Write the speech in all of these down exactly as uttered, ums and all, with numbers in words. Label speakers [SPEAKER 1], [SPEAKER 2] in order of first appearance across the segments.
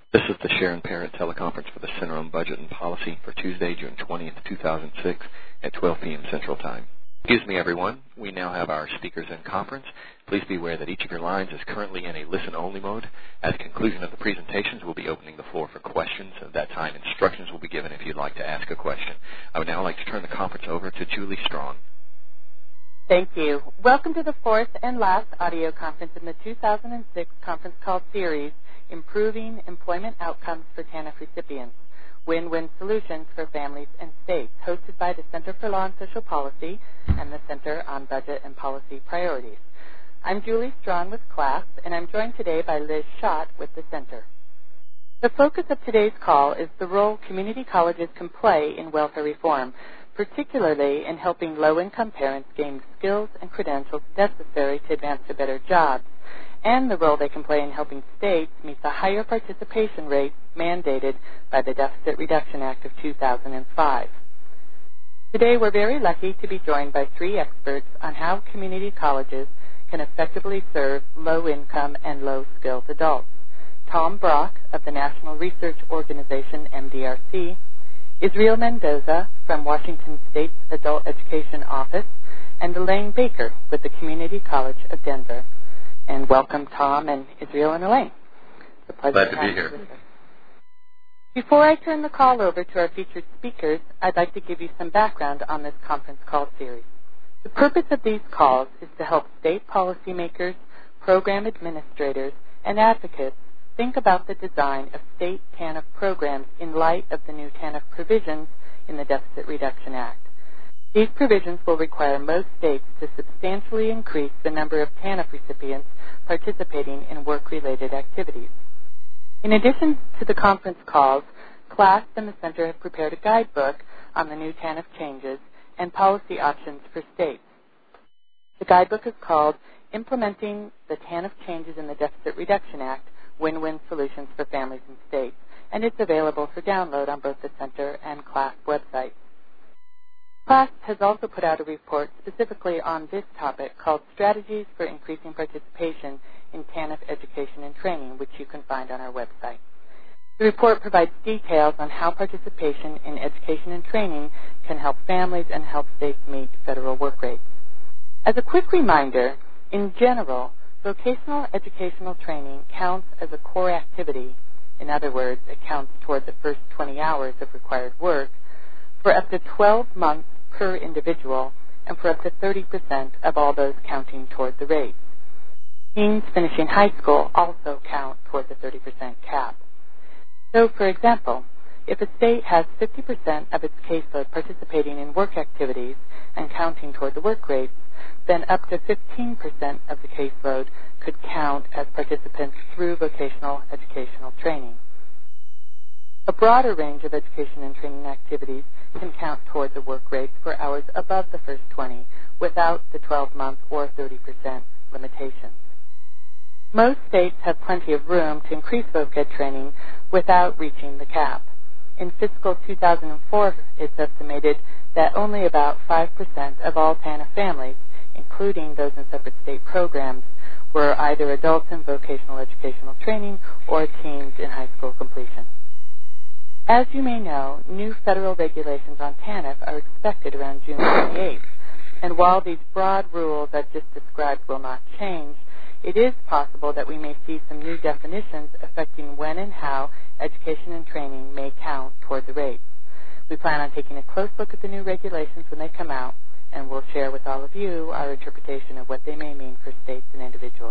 [SPEAKER 1] This is the Sharon Parent teleconference for the Center on Budget and Policy for Tuesday, June twentieth, two thousand six at twelve p m Central Time. Excuse me, everyone. We now have our speakers in conference. Please be aware that each of your lines is currently in a listen-only mode. At the conclusion of the presentations, we'll be opening the floor for questions. At that time, instructions will be given if you'd like to ask a question. I would now like to turn the conference over to Julie Strong.
[SPEAKER 2] Thank you. Welcome to the fourth and last audio conference in the two thousand six conference call series, Improving Employment Outcomes for TANF Recipients, Win-Win Solutions for Families and States, hosted by the Center for Law and Social Policy and the Center on Budget and Policy Priorities. I'm Julie Strong with CLASP, and I'm joined today by Liz Schott with the Center. The focus of today's call is the role community colleges can play in welfare reform, particularly in helping low-income parents gain skills and credentials necessary to advance to better jobs, and the role they can play in helping states meet the higher participation rates mandated by the Deficit Reduction Act of two thousand five. Today, we're very lucky to be joined by three experts on how community colleges can effectively serve low-income and low-skilled adults. Tom Brock of the National Research Organization, M D R C, Israel Mendoza from Washington State's Adult Education Office, and Elaine Baker with the Community College of Denver. And welcome, Tom and Israel and Elaine. It's a pleasure
[SPEAKER 1] Glad
[SPEAKER 2] to,
[SPEAKER 1] to
[SPEAKER 2] have
[SPEAKER 1] be
[SPEAKER 2] you
[SPEAKER 1] here.
[SPEAKER 2] with us. Before I turn the call over to our featured speakers, I'd like to give you some background on this conference call series. The purpose of these calls is to help state policymakers, program administrators, and advocates think about the design of state TANF programs in light of the new TANF provisions in the Deficit Reduction Act. These provisions will require most states to substantially increase the number of TANF recipients participating in work-related activities. In addition to the conference calls, CLASP and the Center have prepared a guidebook on the new TANF changes and policy options for states. The guidebook is called Implementing the TANF Changes in the Deficit Reduction Act, Win-Win Solutions for Families and States, and it's available for download on both the Center and CLASP websites. CLASP has also put out a report specifically on this topic called Strategies for Increasing Participation in TANF Education and Training, which you can find on our website. The report provides details on how participation in education and training can help families and help states meet federal work rates. As a quick reminder, in general, vocational educational training counts as a core activity. In other words, it counts toward the first twenty hours of required work for up to twelve months per individual and for up to thirty percent of all those counting toward the rates. Teens finishing high school also count toward the thirty percent cap. So, for example, if a state has fifty percent of its caseload participating in work activities and counting toward the work rates, then up to fifteen percent of the caseload could count as participants through vocational educational training. A broader range of education and training activities can count toward the work rates for hours above the first twenty without the twelve-month or thirty percent limitations. Most states have plenty of room to increase voc ed training without reaching the cap. In fiscal two thousand four, it's estimated that only about five percent of all TANF families, including those in separate state programs, were either adults in vocational educational training or teens in high school completion. As you may know, new federal regulations on TANF are expected around June twenty-eighth, and while these broad rules I've just described will not change, it is possible that we may see some new definitions affecting when and how education and training may count toward the rates. We plan on taking a close look at the new regulations when they come out, and we'll share with all of you our interpretation of what they may mean for states and individuals.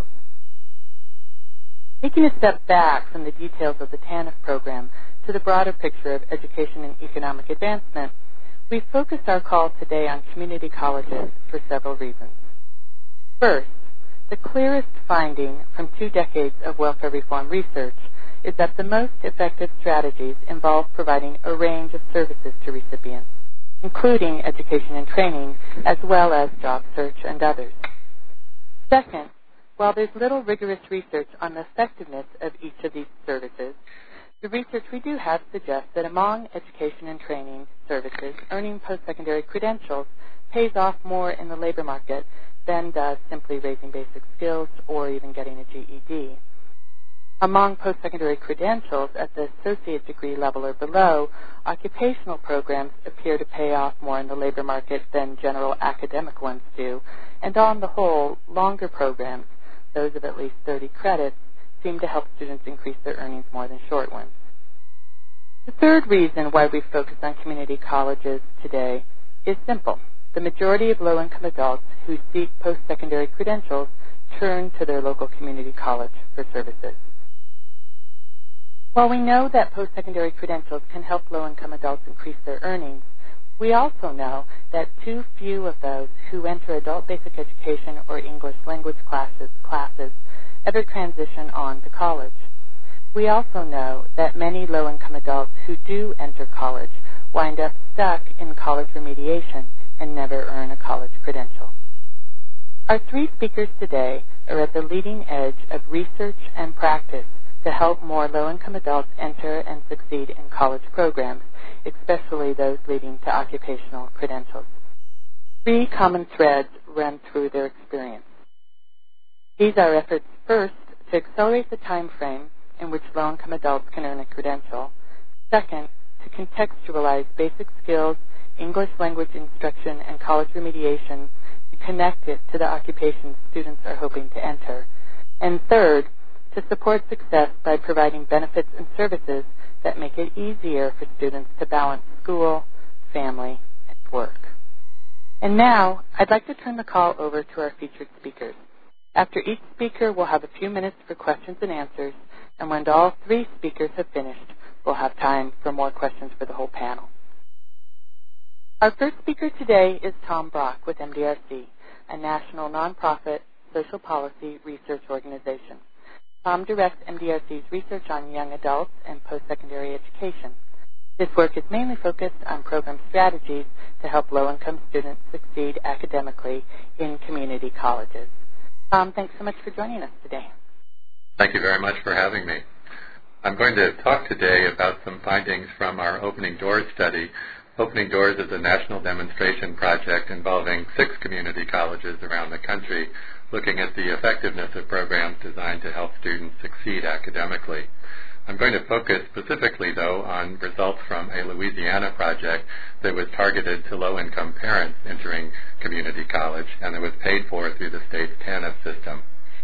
[SPEAKER 2] Taking a step back from the details of the TANF program to the broader picture of education and economic advancement, we focused our call today on community colleges for several reasons. First, the clearest finding from two decades of welfare reform research is that the most effective strategies involve providing a range of services to recipients, including education and training, as well as job search and others. Second, while there's little rigorous research on the effectiveness of each of these services, the research we do have suggests that among education and training services, earning post-secondary credentials pays off more in the labor market than does simply raising basic skills or even getting a G E D. Among post-secondary credentials at the associate degree level or below, occupational programs appear to pay off more in the labor market than general academic ones do, and on the whole, longer programs, those of at least thirty credits, seem to help students increase their earnings more than short ones. The third reason why we focus on community colleges today is simple. The majority of low-income adults who seek post-secondary credentials turn to their local community college for services. While we know that post-secondary credentials can help low-income adults increase their earnings, we also know that too few of those who enter adult basic education or English language classes, classes ever transition on to college. We also know that many low-income adults who do enter college wind up stuck in college remediation and never earn a college credential. Our three speakers today are at the leading edge of research and practice to help more low-income adults enter and succeed in college programs, especially those leading to occupational credentials. Three common threads run through their experience. These are efforts, first, to accelerate the time frame in which low-income adults can earn a credential. Second, to contextualize basic skills, English language instruction, and college remediation to connect it to the occupations students are hoping to enter. And third, to support success by providing benefits and services that make it easier for students to balance school, family, and work. And now, I'd like to turn the call over to our featured speakers. After each speaker, we'll have a few minutes for questions and answers, and when all three speakers have finished, we'll have time for more questions for the whole panel. Our first speaker today is Tom Brock with M D R C, a national nonprofit social policy research organization. Tom directs M D R C's research on young adults and post-secondary education. This work is mainly focused on program strategies to help low-income students succeed academically in community colleges. Tom, thanks so much for joining us today.
[SPEAKER 3] Thank you very much for having me. I'm going to talk today about some findings from our Opening Doors study. Opening Doors is a national demonstration project involving six community colleges around the country, looking at the effectiveness of programs designed to help students succeed academically. I'm going to focus specifically, though, on results from a Louisiana project that was targeted to low-income parents entering community college and that was paid for through the state's TANF system.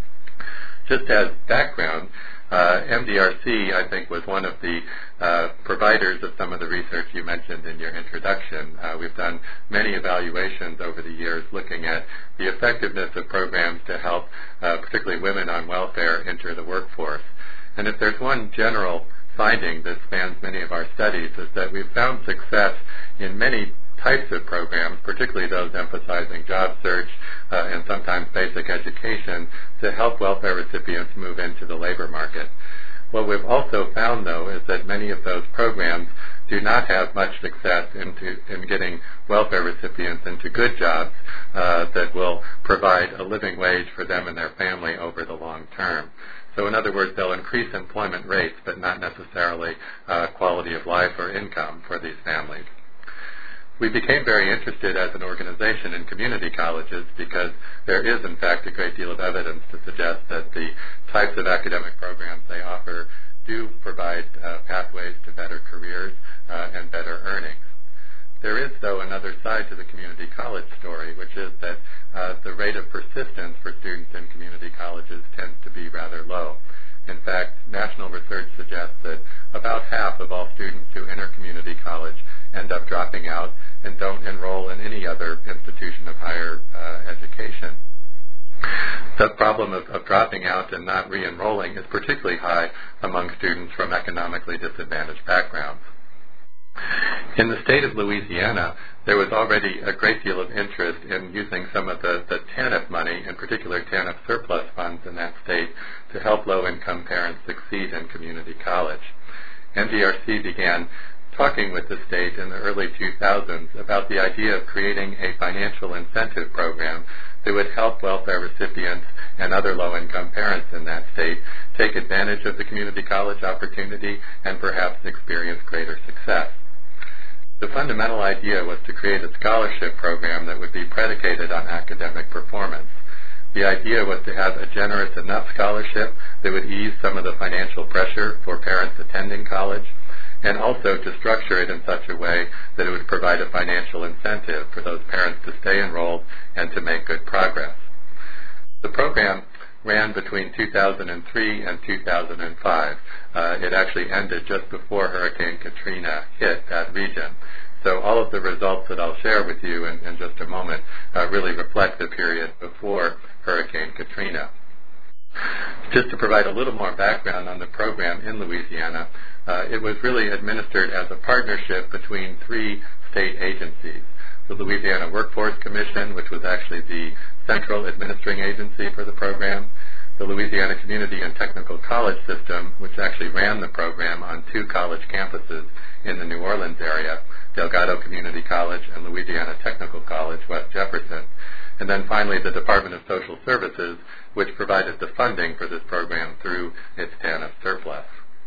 [SPEAKER 3] Just as background, uh, M D R C, I think, was one of the uh, providers of some of the research you mentioned in your introduction. Uh, we've done many evaluations over the years looking at the effectiveness of programs to help uh, particularly women on welfare enter the workforce. And if there's one general finding that spans many of our studies, is that we've found success in many types of programs, particularly those emphasizing job search uh, and sometimes basic education, to help welfare recipients move into the labor market. What we've also found, though, is that many of those programs do not have much success into, in getting welfare recipients into good jobs uh, that will provide a living wage for them and their family over the long term. So in other words, they'll increase employment rates, but not necessarily uh, quality of life or income for these families. We became very interested as an organization in community colleges because there is, in fact, a great deal of evidence to suggest that the types of academic programs they offer do provide uh, pathways to better careers uh, and better earnings. There is, though, another side to the community college story, which is that uh, the rate of persistence for students in community colleges tends to be rather low. In fact, national research suggests that about half of all students who enter community college end up dropping out and don't enroll in any other institution of higher uh, education. The problem of, of dropping out and not re-enrolling is particularly high among students from economically disadvantaged backgrounds. In the state of Louisiana, there was already a great deal of interest in using some of the, the TANF money, in particular TANF surplus funds in that state, to help low-income parents succeed in community college. M D R C began talking with the state in the early two thousands about the idea of creating a financial incentive program that would help welfare recipients and other low-income parents in that state take advantage of the community college opportunity and perhaps experience greater success. The fundamental idea was to create a scholarship program that would be predicated on academic performance. The idea was to have a generous enough scholarship that would ease some of the financial pressure for parents attending college, and also to structure it in such a way that it would provide a financial incentive for those parents to stay enrolled and to make good progress. The program ran between two thousand three and two thousand five. Uh, it actually ended just before Hurricane Katrina hit that region. So all of the results that I'll share with you in, in just a moment uh, really reflect the period before Hurricane Katrina. Just to provide a little more background on the program in Louisiana, uh, it was really administered as a partnership between three state agencies. The Louisiana Workforce Commission, which was actually the central administering agency for the program, the Louisiana Community and Technical College System, which actually ran the program on two college campuses in the New Orleans area, Delgado Community College and Louisiana Technical College, West Jefferson, and then finally the Department of Social Services, which provided the funding for this program through its TANF surplus.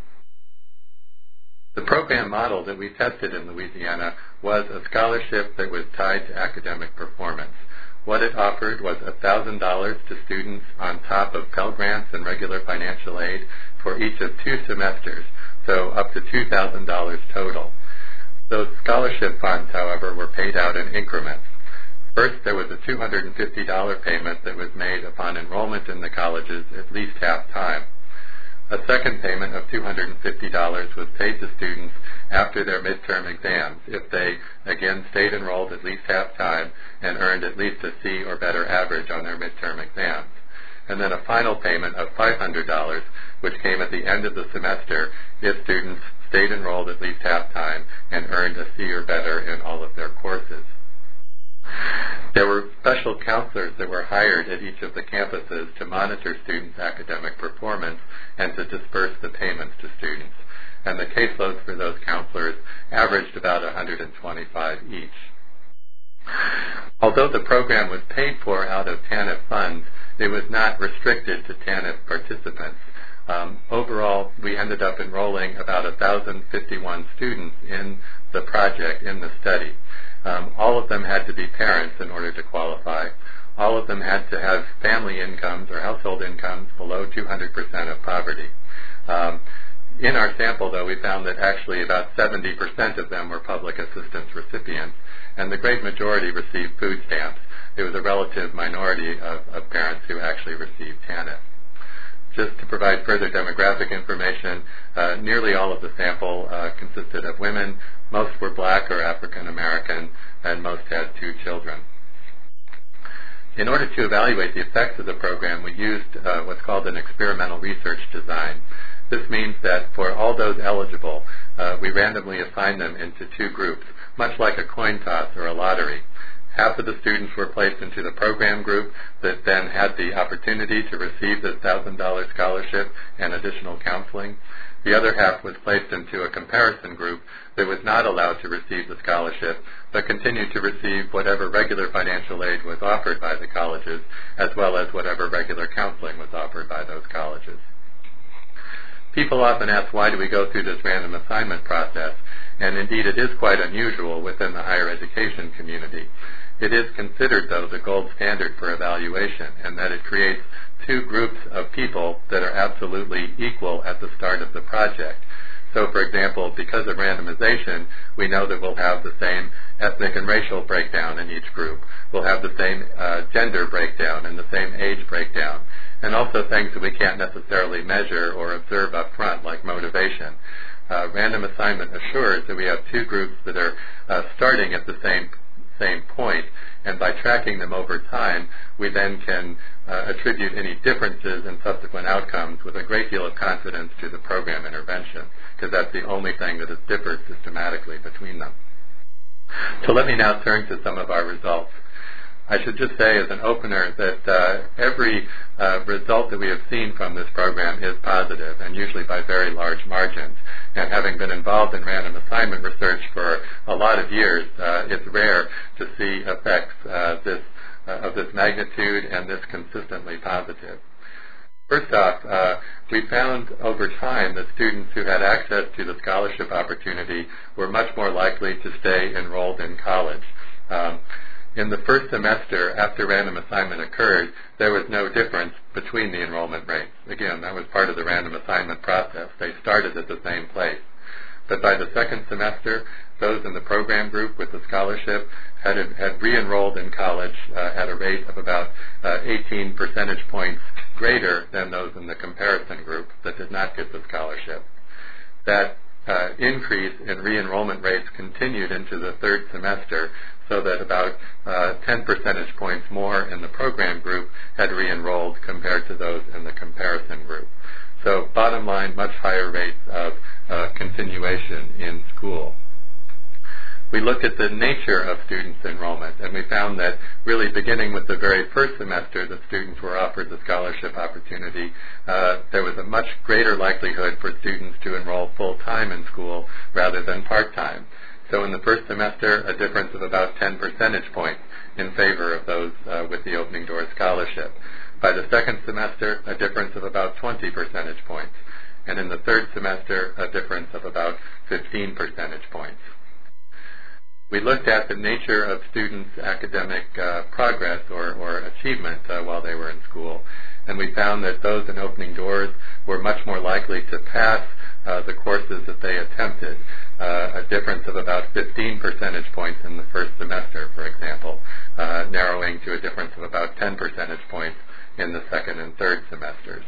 [SPEAKER 3] The program model that we tested in Louisiana was a scholarship that was tied to academic performance. What it offered was one thousand dollars to students on top of Pell Grants and regular financial aid for each of two semesters, so up to two thousand dollars total. Those scholarship funds, however, were paid out in increments. First, there was a two hundred fifty dollars payment that was made upon enrollment in the colleges at least half time. A second payment of two hundred fifty dollars was paid to students after their midterm exams if they, again, stayed enrolled at least half time and earned at least a C or better average on their midterm exams. And then a final payment of five hundred dollars, which came at the end of the semester if students stayed enrolled at least half time and earned a C or better in all of their courses. There were special counselors that were hired at each of the campuses to monitor students' academic performance and to disperse the payments to students. And the caseloads for those counselors averaged about one hundred twenty-five each. Although the program was paid for out of TANF funds, it was not restricted to TANF participants. Um, overall, we ended up enrolling about one thousand fifty-one students in the project, in the study. Um, all of them had to be parents in order to qualify. All of them had to have family incomes or household incomes below two hundred percent of poverty. Um, in our sample, though, we found that actually about seventy percent of them were public assistance recipients, and the great majority received food stamps. There was a relative minority of, of parents who actually received TANF. Just to provide further demographic information, uh, nearly all of the sample uh, consisted of women. Most were black or African American, and most had two children. In order to evaluate the effects of the program, we used uh, what's called an experimental research design. This means that for all those eligible, uh, we randomly assigned them into two groups, much like a coin toss or a lottery. Half of the students were placed into the program group that then had the opportunity to receive this one thousand dollars scholarship and additional counseling. The other half was placed into a comparison group that was not allowed to receive the scholarship, but continued to receive whatever regular financial aid was offered by the colleges, as well as whatever regular counseling was offered by those colleges. People often ask, why do we go through this random assignment process? And indeed, it is quite unusual within the higher education community. It is considered, though, the gold standard for evaluation, and that it creates two groups of people that are absolutely equal at the start of the project. So, for example, because of randomization, we know that we'll have the same ethnic and racial breakdown in each group. We'll have the same uh, gender breakdown and the same age breakdown, and also things that we can't necessarily measure or observe up front, like motivation. Uh, random assignment assures that we have two groups that are uh, starting at the same same point, and by tracking them over time, we then can uh, attribute any differences in subsequent outcomes with a great deal of confidence to the program intervention, because that's the only thing that has differed systematically between them. So let me now turn to some of our results. I should just say as an opener that uh, every uh, result that we have seen from this program is positive, and usually by very large margins. And having been involved in random assignment research for a lot of years, uh, it's rare to see effects uh, this, uh, of this magnitude and this consistently positive. First off, uh, we found over time that students who had access to the scholarship opportunity were much more likely to stay enrolled in college. Um, In the first semester, after random assignment occurred, there was no difference between the enrollment rates. Again, that was part of the random assignment process. They started at the same place. But by the second semester, those in the program group with the scholarship had, had re-enrolled in college uh, at a rate of about uh, eighteen percentage points greater than those in the comparison group that did not get the scholarship. That uh, increase in re-enrollment rates continued into the third semester, so that about uh, ten percentage points more in the program group had re-enrolled compared to those in the comparison group. So bottom line, much higher rates of uh, continuation in school. We looked at the nature of students' enrollment, and we found that really beginning with the very first semester that students were offered the scholarship opportunity, uh, there was a much greater likelihood for students to enroll full-time in school rather than part-time. So in the first semester, a difference of about ten percentage points in favor of those uh, with the Opening Doors Scholarship. By the second semester, a difference of about twenty percentage points. And in the third semester, a difference of about fifteen percentage points. We looked at the nature of students' academic uh, progress or, or achievement uh, while they were in school, and we found that those in Opening Doors were much more likely to pass uh, the courses that they attempted, uh, a difference of about fifteen percentage points in the first semester, for example, uh, narrowing to a difference of about ten percentage points in the second and third semesters.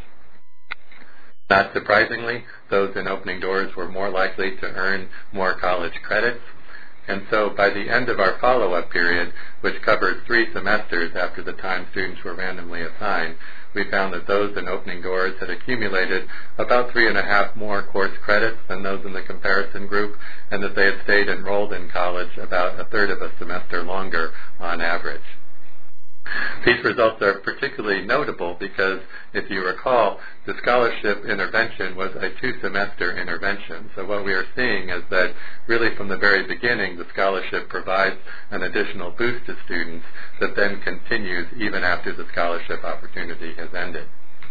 [SPEAKER 3] Not surprisingly, those in Opening Doors were more likely to earn more college credits. And so by the end of our follow-up period, which covered three semesters after the time students were randomly assigned, we found that those in Opening Doors had accumulated about three and a half more course credits than those in the comparison group, and that they had stayed enrolled in college about a third of a semester longer on average. These results are particularly notable because, if you recall, the scholarship intervention was a two-semester intervention. So what we are seeing is that really from the very beginning, the scholarship provides an additional boost to students that then continues even after the scholarship opportunity has ended.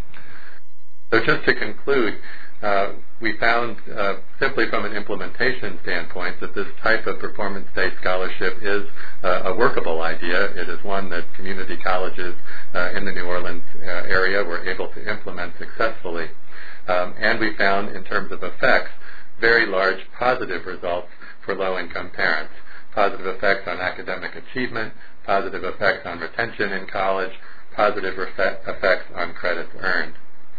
[SPEAKER 3] So just to conclude, uh, we found uh, simply from an implementation standpoint that this type of performance-based scholarship is uh, a workable idea. It is one that community colleges uh, in the New Orleans uh, area were able to implement successfully. Um, and we found, in terms of effects, very large positive results for low-income parents. Positive effects on academic achievement, positive effects on retention in college, positive effect, effects on credits earned.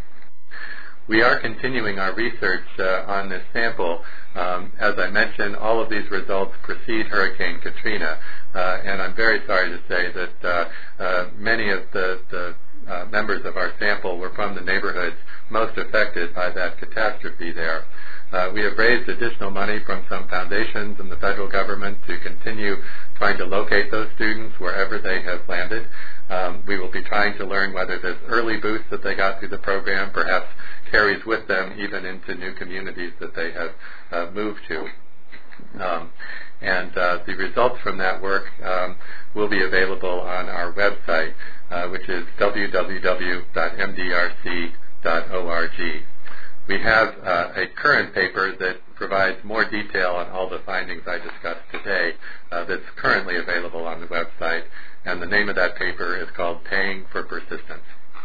[SPEAKER 3] We are continuing our research uh, on this sample. Um, as I mentioned, all of these results precede Hurricane Katrina, uh, and I'm very sorry to say that uh, uh, many of the, the uh, members of our sample were from the neighborhoods most affected by that catastrophe there. Uh, we have raised additional money from some foundations and the federal government to continue trying to locate those students wherever they have landed. Um, we will be trying to learn whether this early boost that they got through the program perhaps carries with them even into new communities that they have uh, moved to. Um, and uh, the results from that work um, will be available on our website, uh, which is w w w dot m d r c dot org. We have uh, a current paper that provides more detail on all the findings I discussed today uh, that's currently available on the website, and the name of that paper is called Paying for Persistence.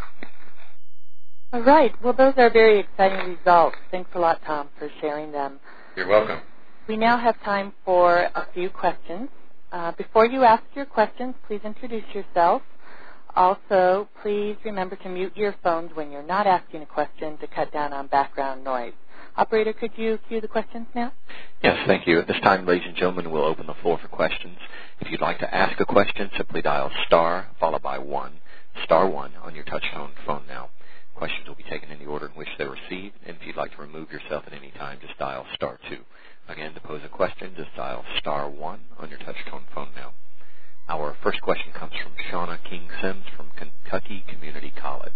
[SPEAKER 2] All right. Well, those are very exciting results. Thanks a lot, Tom, for sharing them.
[SPEAKER 3] You're welcome.
[SPEAKER 2] We now have time for a few questions. Uh, before you ask your questions, please introduce yourself. Also, please remember to mute your phones when you're not asking a question to cut down on background noise. Operator, could you cue the questions now?
[SPEAKER 1] Yes, thank you. At this time, ladies and gentlemen, we'll open the floor for questions. If you'd like to ask a question, simply dial star followed by one, star one on your touch-tone phone now. Questions will be taken in the order in which they're received, and if you'd like to remove yourself at any time, just dial star two. Again, to pose a question, just dial star one on your touch-tone phone now. Our first question comes from Shauna King Sims from Kentucky Community College.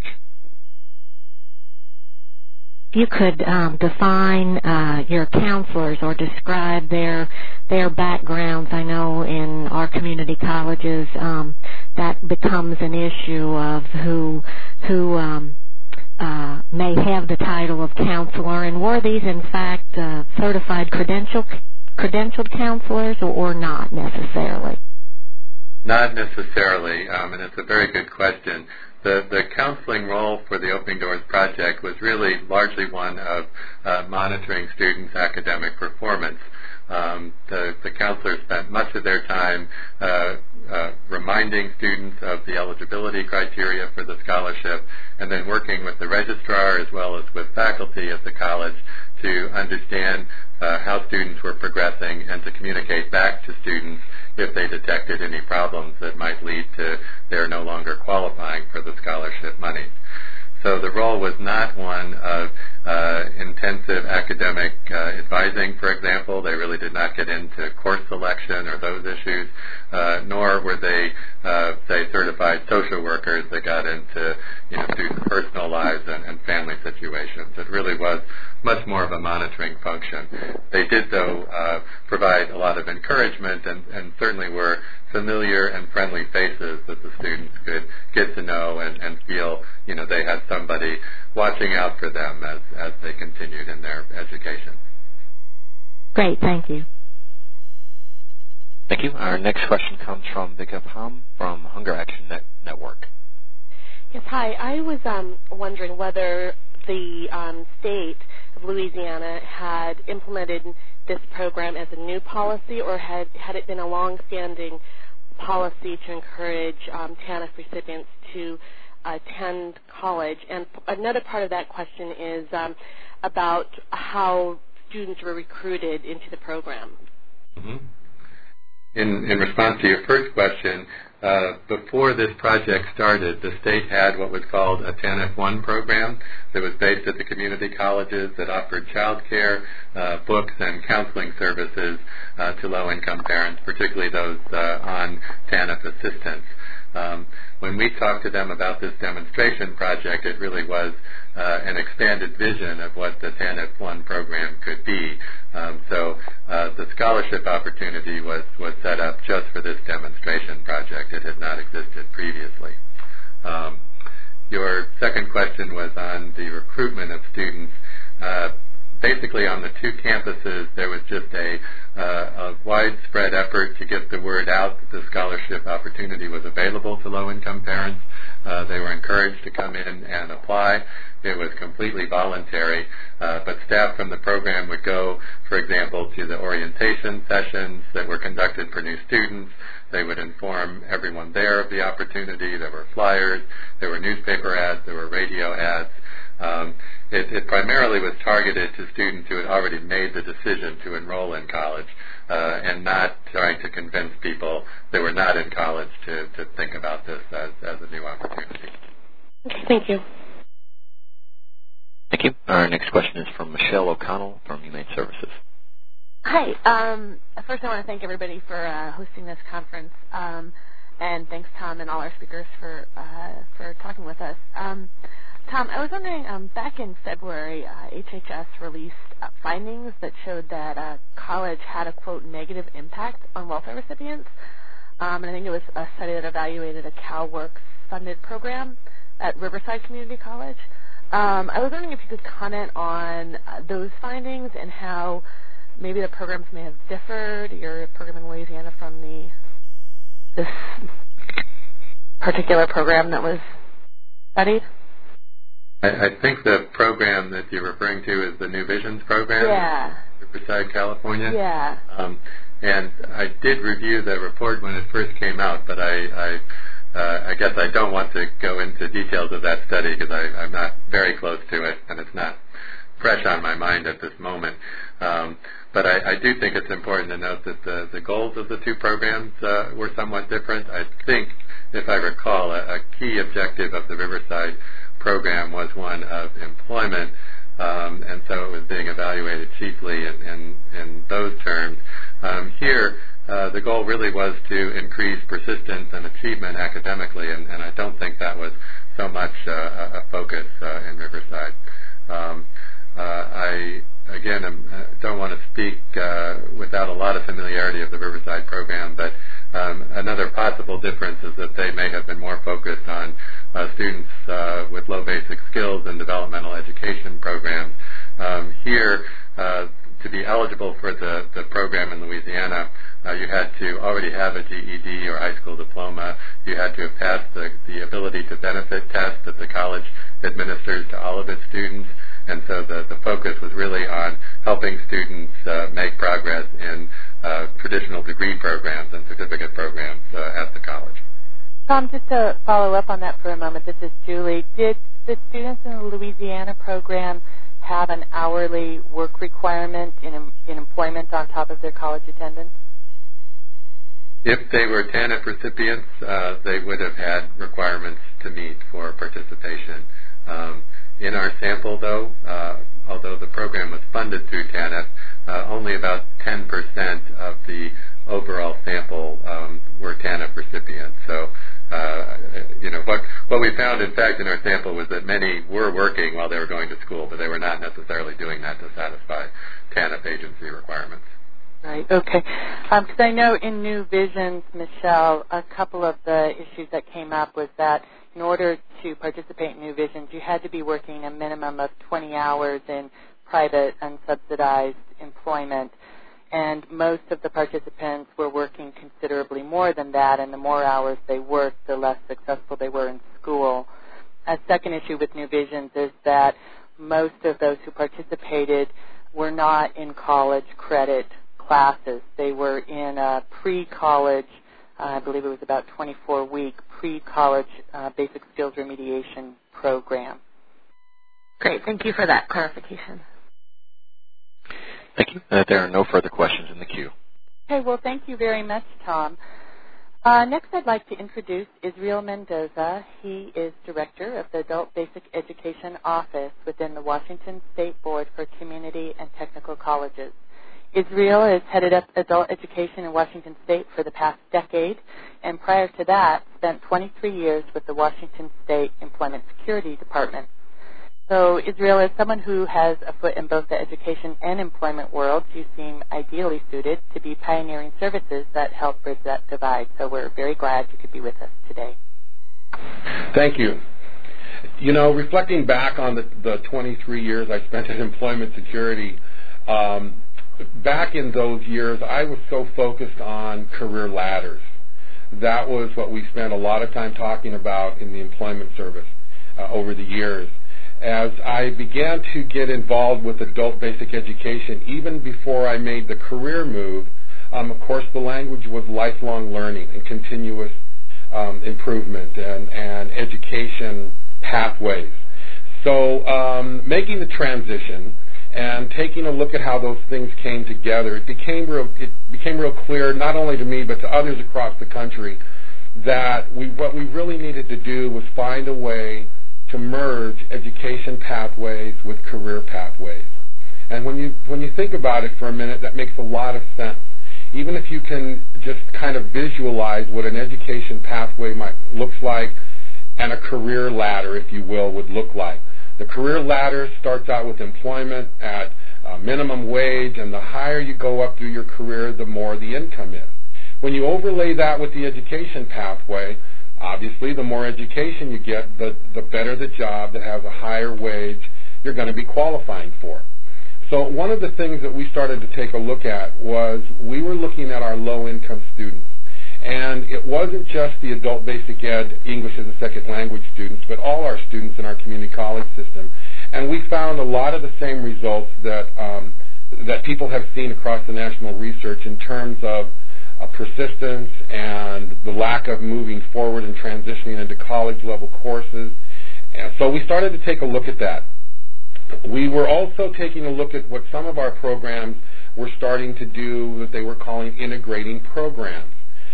[SPEAKER 4] If you could um, define uh, your counselors or describe their their backgrounds. I know in our community colleges um, that becomes an issue of who who um, uh, may have the title of counselor, and were these in fact uh, certified credential credentialed counselors or, or not necessarily?
[SPEAKER 3] Not necessarily, um, and it's a very good question. The, the counseling role for the Opening Doors project was really largely one of uh, monitoring students' academic performance. Um, the, the counselors spent much of their time uh, uh, reminding students of the eligibility criteria for the scholarship, and then working with the registrar as well as with faculty at the college to understand uh, how students were progressing and to communicate back to students if they detected any problems that might lead to their no longer qualifying for the scholarship money. So the role was not one of uh, intensive academic uh, advising, for example. They really did not get into course selection or those issues, uh, nor were they, uh, say, certified social workers that got into you know, students' personal lives and, and family situations. It really was much more of a monitoring function. They did, though, uh, provide a lot of encouragement and, and certainly were familiar and friendly faces that the students could get to know and, and feel, you know, they had somebody watching out for them as, as they continued in their education.
[SPEAKER 4] Great, thank you.
[SPEAKER 1] Thank you. Our next question comes from Vika Pham from Hunger Action Net- Network.
[SPEAKER 5] Yes, hi. I was um, wondering whether the um, state of Louisiana had implemented this program as a new policy, or had, had it been a long-standing policy to encourage um, TANF recipients to attend college. And another part of that question is um, about how students were recruited into the program.
[SPEAKER 3] Mm-hmm. In, in response to your first question, uh, before this project started, the state had what was called a TANF one program that was based at the community colleges that offered child care, uh, books, and counseling services uh, to low-income parents, particularly those uh, on TANF assistance. Um, when we talked to them about this demonstration project, it really was uh, an expanded vision of what the TANF one program could be. Um, so uh, the scholarship opportunity was, was set up just for this demonstration project. It had not existed previously. Um, your second question was on the recruitment of students. Uh, Basically, on the two campuses, there was just a, uh, a widespread effort to get the word out that the scholarship opportunity was available to low-income parents. Uh, they were encouraged to come in and apply. It was completely voluntary, uh, but staff from the program would go, for example, to the orientation sessions that were conducted for new students. They would inform everyone there of the opportunity. There were flyers, there were newspaper ads, there were radio ads. Um, it, it primarily was targeted to students who had already made the decision to enroll in college uh, and not trying to convince people that were not in college to, to think about this as, as a new opportunity.
[SPEAKER 5] Okay, thank you.
[SPEAKER 1] Thank you. Our next question is from Michelle O'Connell from Humane Services.
[SPEAKER 6] Hi. Um, first, I want to thank everybody for uh, hosting this conference, um, and thanks, Tom, and all our speakers for uh, for talking with us. Um, Tom, I was wondering, um, back in February, uh, H H S released uh, findings that showed that uh, college had a, quote, negative impact on welfare recipients. Um, and I think it was a study that evaluated a CalWORKs-funded program at Riverside Community College. Um, I was wondering if you could comment on uh, those findings and how maybe the programs may have differed, your program in Louisiana from the this particular program that was studied.
[SPEAKER 3] I, I think the program that you're referring to is the New Visions program
[SPEAKER 6] yeah.
[SPEAKER 3] in Riverside, California.
[SPEAKER 6] Yeah.
[SPEAKER 3] Um, and I did review the report when it first came out, but I, I, uh, I guess I don't want to go into details of that study because I'm not very close to it, and it's not fresh on my mind at this moment. Um, but I, I do think it's important to note that the, the goals of the two programs uh, were somewhat different. I think, if I recall, a, a key objective of the Riverside program was one of employment, um, and so it was being evaluated chiefly in, in, in those terms. Um, here, uh, the goal really was to increase persistence and achievement academically, and, and I don't think that was so much uh, a focus uh, in Riverside. Um, uh, I, again, I'm, uh, don't want to speak uh, without a lot of familiarity of the Riverside program, but um, another possible difference is that they may have been more focused on uh, students uh, with low basic skills and developmental education programs. Um, here, uh, to be eligible for the, the program in Louisiana, uh, you had to already have a G E D or high school diploma. You had to have passed the, the ability to benefit test that the college administers to all of its students. And so the, the focus was really on helping students uh, make progress in uh, traditional degree programs and certificate programs uh, at the college.
[SPEAKER 2] Tom, just to follow up on that for a moment, this is Julie. Did the students in the Louisiana program have an hourly work requirement in, in employment on top of their college attendance?
[SPEAKER 3] If they were TANF recipients, uh, they would have had requirements to meet for participation. Um, in our sample, though, uh, although the program was funded through TANF, uh, only about ten percent of the overall sample um, were TANF recipients. So, uh, you know, what, what we found, in fact, in our sample was that many were working while they were going to school, but they were not necessarily doing that to satisfy TANF agency requirements.
[SPEAKER 2] Right, okay. Because um, I know in New Visions, Michelle, a couple of the issues that came up was that in order to participate in New Visions, you had to be working a minimum of twenty hours in private unsubsidized employment, and most of the participants were working considerably more than that, and the more hours they worked, the less successful they were in school. A second issue with New Visions is that most of those who participated were not in college credit classes. They were in a pre-college, uh, I believe it was about twenty-four week pre-college uh, basic skills remediation program.
[SPEAKER 6] Great. Thank you for that clarification.
[SPEAKER 1] Thank you. Uh, there are no further questions in the queue.
[SPEAKER 2] Okay, well, thank you very much, Tom. Uh, next, I'd like to introduce Israel Mendoza. He is Director of the Adult Basic Education Office within the Washington State Board for Community and Technical Colleges. Israel has headed up adult education in Washington State for the past decade, and prior to that, spent twenty-three years with the Washington State Employment Security Department. So, Israel, as someone who has a foot in both the education and employment worlds, you seem ideally suited to be pioneering services that help bridge that divide. So we're very glad you could be with us today.
[SPEAKER 7] Thank you. You know, reflecting back on the, the twenty-three years I spent in employment security, um, back in those years, I was so focused on career ladders. That was what we spent a lot of time talking about in the employment service uh, over the years. As I began to get involved with adult basic education, even before I made the career move, um, of course the language was lifelong learning and continuous um, improvement and, and education pathways. So um, making the transition and taking a look at how those things came together, it became real, it became real clear, not only to me but to others across the country, that we, what we really needed to do was find a way to merge education pathways with career pathways. And when you when you think about it for a minute, that makes a lot of sense. Even if you can just kind of visualize what an education pathway might looks like and a career ladder, if you will, would look like. The career ladder starts out with employment at uh, minimum wage, and the higher you go up through your career, the more the income is. When you overlay that with the education pathway, obviously, the more education you get, the, the better the job that has a higher wage you're going to be qualifying for. So one of the things that we started to take a look at was we were looking at our low-income students. And it wasn't just the adult basic ed English as a second language students, but all our students in our community college system. And we found a lot of the same results that, um, that people have seen across the national research in terms of Uh, persistence and the lack of moving forward and transitioning into college-level courses. And so we started to take a look at that. We were also taking a look at what some of our programs were starting to do that they were calling integrating programs.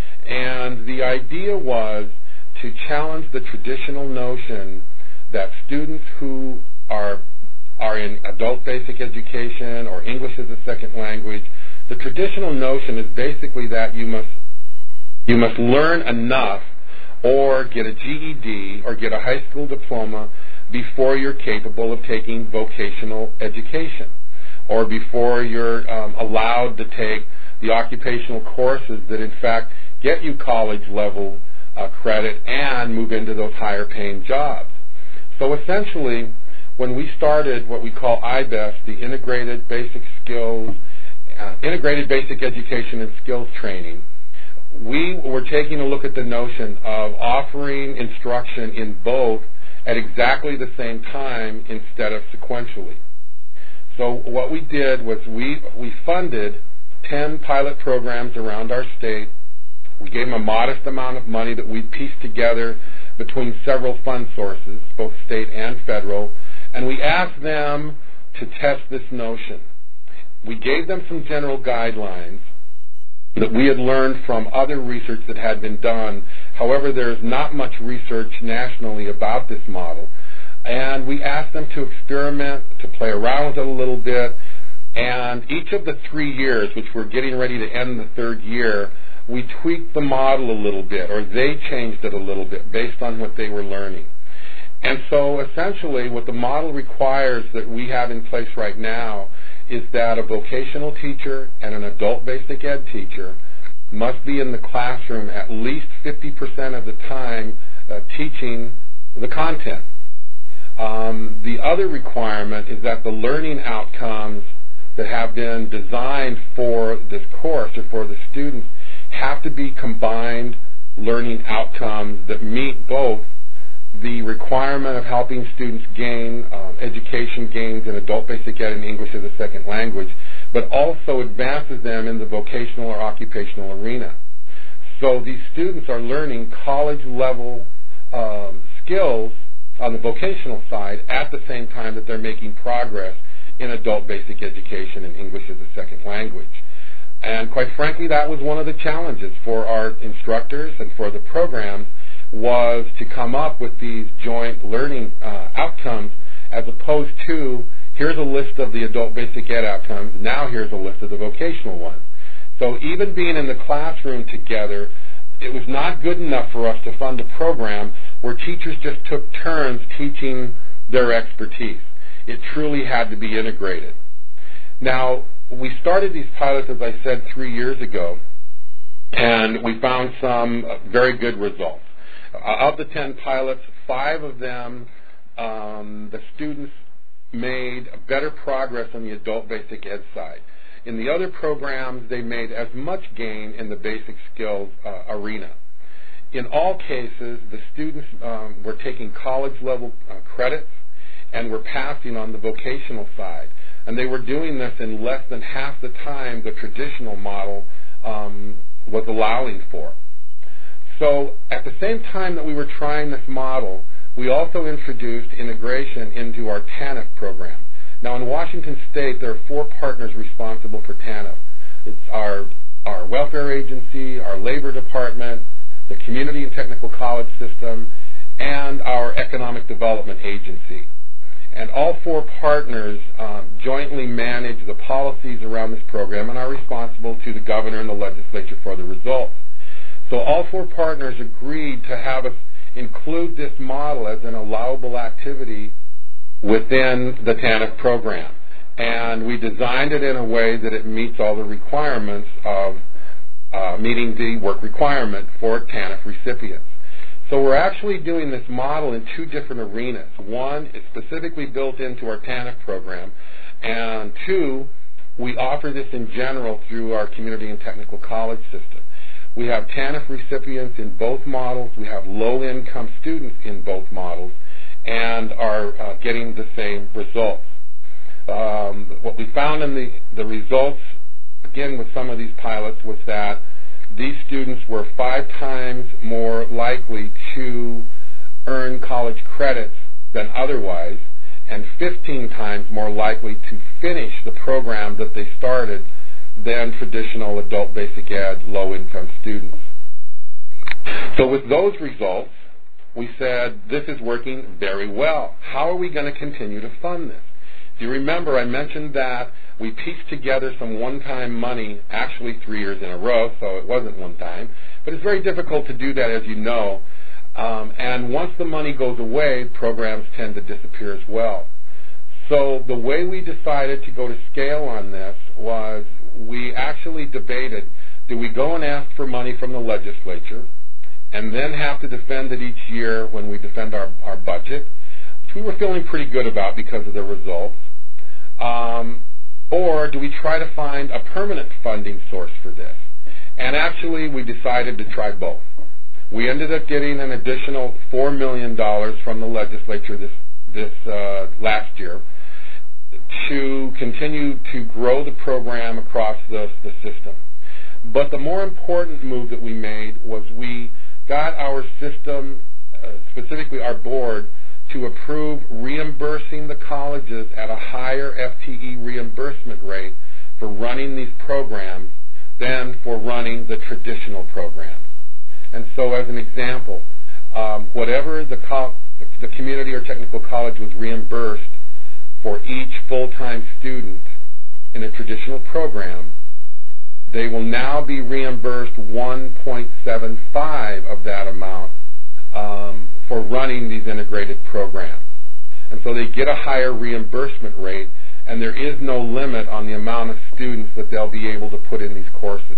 [SPEAKER 7] And the idea was to challenge the traditional notion that students who are are in adult basic education or English as a second language, the traditional notion is basically that you must you must learn enough or get a G E D or get a high school diploma before you're capable of taking vocational education, or before you're um, allowed to take the occupational courses that in fact get you college level uh, credit and move into those higher paying jobs. So essentially when we started what we call I B E S, the Integrated Basic Skills, uh, Integrated Basic Education and Skills Training, we were taking a look at the notion of offering instruction in both at exactly the same time instead of sequentially. So what we did was we, we funded ten pilot programs around our state. We gave them a modest amount of money that we pieced together between several fund sources, both state and federal, and we asked them to test this notion. We gave them some general guidelines that we had learned from other research that had been done. However, there's not much research nationally about this model. And we asked them to experiment, to play around with it a little bit. And each of the three years, which we're getting ready to end the third year, we tweaked the model a little bit, or they changed it a little bit based on what they were learning. And so essentially what the model requires that we have in place right now is that a vocational teacher and an adult basic ed teacher must be in the classroom at least fifty percent of the time uh, teaching the content. Um, the other requirement is that the learning outcomes that have been designed for this course or for the students have to be combined learning outcomes that meet both the requirement of helping students gain uh, education gains in adult basic ed and English as a second language, but also advances them in the vocational or occupational arena. So these students are learning college-level um, skills on the vocational side at the same time that they're making progress in adult basic education and English as a second language. And quite frankly, that was one of the challenges for our instructors and for the program, was to come up with these joint learning uh, outcomes as opposed to, here's a list of the adult basic ed outcomes, now here's a list of the vocational ones. So even being in the classroom together, it was not good enough for us to fund a program where teachers just took turns teaching their expertise. It truly had to be integrated. Now, we started these pilots, as I said, three years ago, and we found some very good results. Uh, of the ten pilots, five of them, um, the students made better progress on the adult basic ed side. In the other programs, they made as much gain in the basic skills uh, arena. In all cases, the students um, were taking college-level uh, credits and were passing on the vocational side. And they were doing this in less than half the time the traditional model um, was allowing for. So at the same time that we were trying this model, we also introduced integration into our TANF program. Now in Washington State, there are four partners responsible for TANF. It's our, our welfare agency, our labor department, the community and technical college system, and our economic development agency. And all four partners um, jointly manage the policies around this program and are responsible to the governor and the legislature for the results. So all four partners agreed to have us include this model as an allowable activity within the TANF program. And we designed it in a way that it meets all the requirements of uh, meeting the work requirement for TANF recipients. So we're actually doing this model in two different arenas. One is specifically built into our TANF program, and two, we offer this in general through our community and technical college system. We have TANF recipients in both models. We have low-income students in both models, and are uh, getting the same results. Um, what we found in the, the results, again with some of these pilots, was that these students were five times more likely to earn college credits than otherwise, and fifteen times more likely to finish the program that they started than traditional adult basic ed low-income students. So with those results, we said, this is working very well. How are we going to continue to fund this? Do you remember I mentioned that we pieced together some one-time money, actually three years in a row, so it wasn't one time, but it's very difficult to do that, as you know. Um, and once the money goes away, programs tend to disappear as well. So the way we decided to go to scale on this was we actually debated, do we go and ask for money from the legislature and then have to defend it each year when we defend our, our budget, we were feeling pretty good about because of the results? Um, or do we try to find a permanent funding source for this? And actually, we decided to try both. We ended up getting an additional four million dollars from the legislature this, this uh, last year to continue to grow the program across the, the system. But the more important move that we made was we got our system, uh, specifically our board, to approve reimbursing the colleges at a higher F T E reimbursement rate for running these programs than for running the traditional programs. And so as an example, um, whatever the, co- the community or technical college was reimbursed for each full-time student in a traditional program, they will now be reimbursed one point seven five of that amount um, for running these integrated programs. And so they get a higher reimbursement rate, and there is no limit on the amount of students that they'll be able to put in these courses.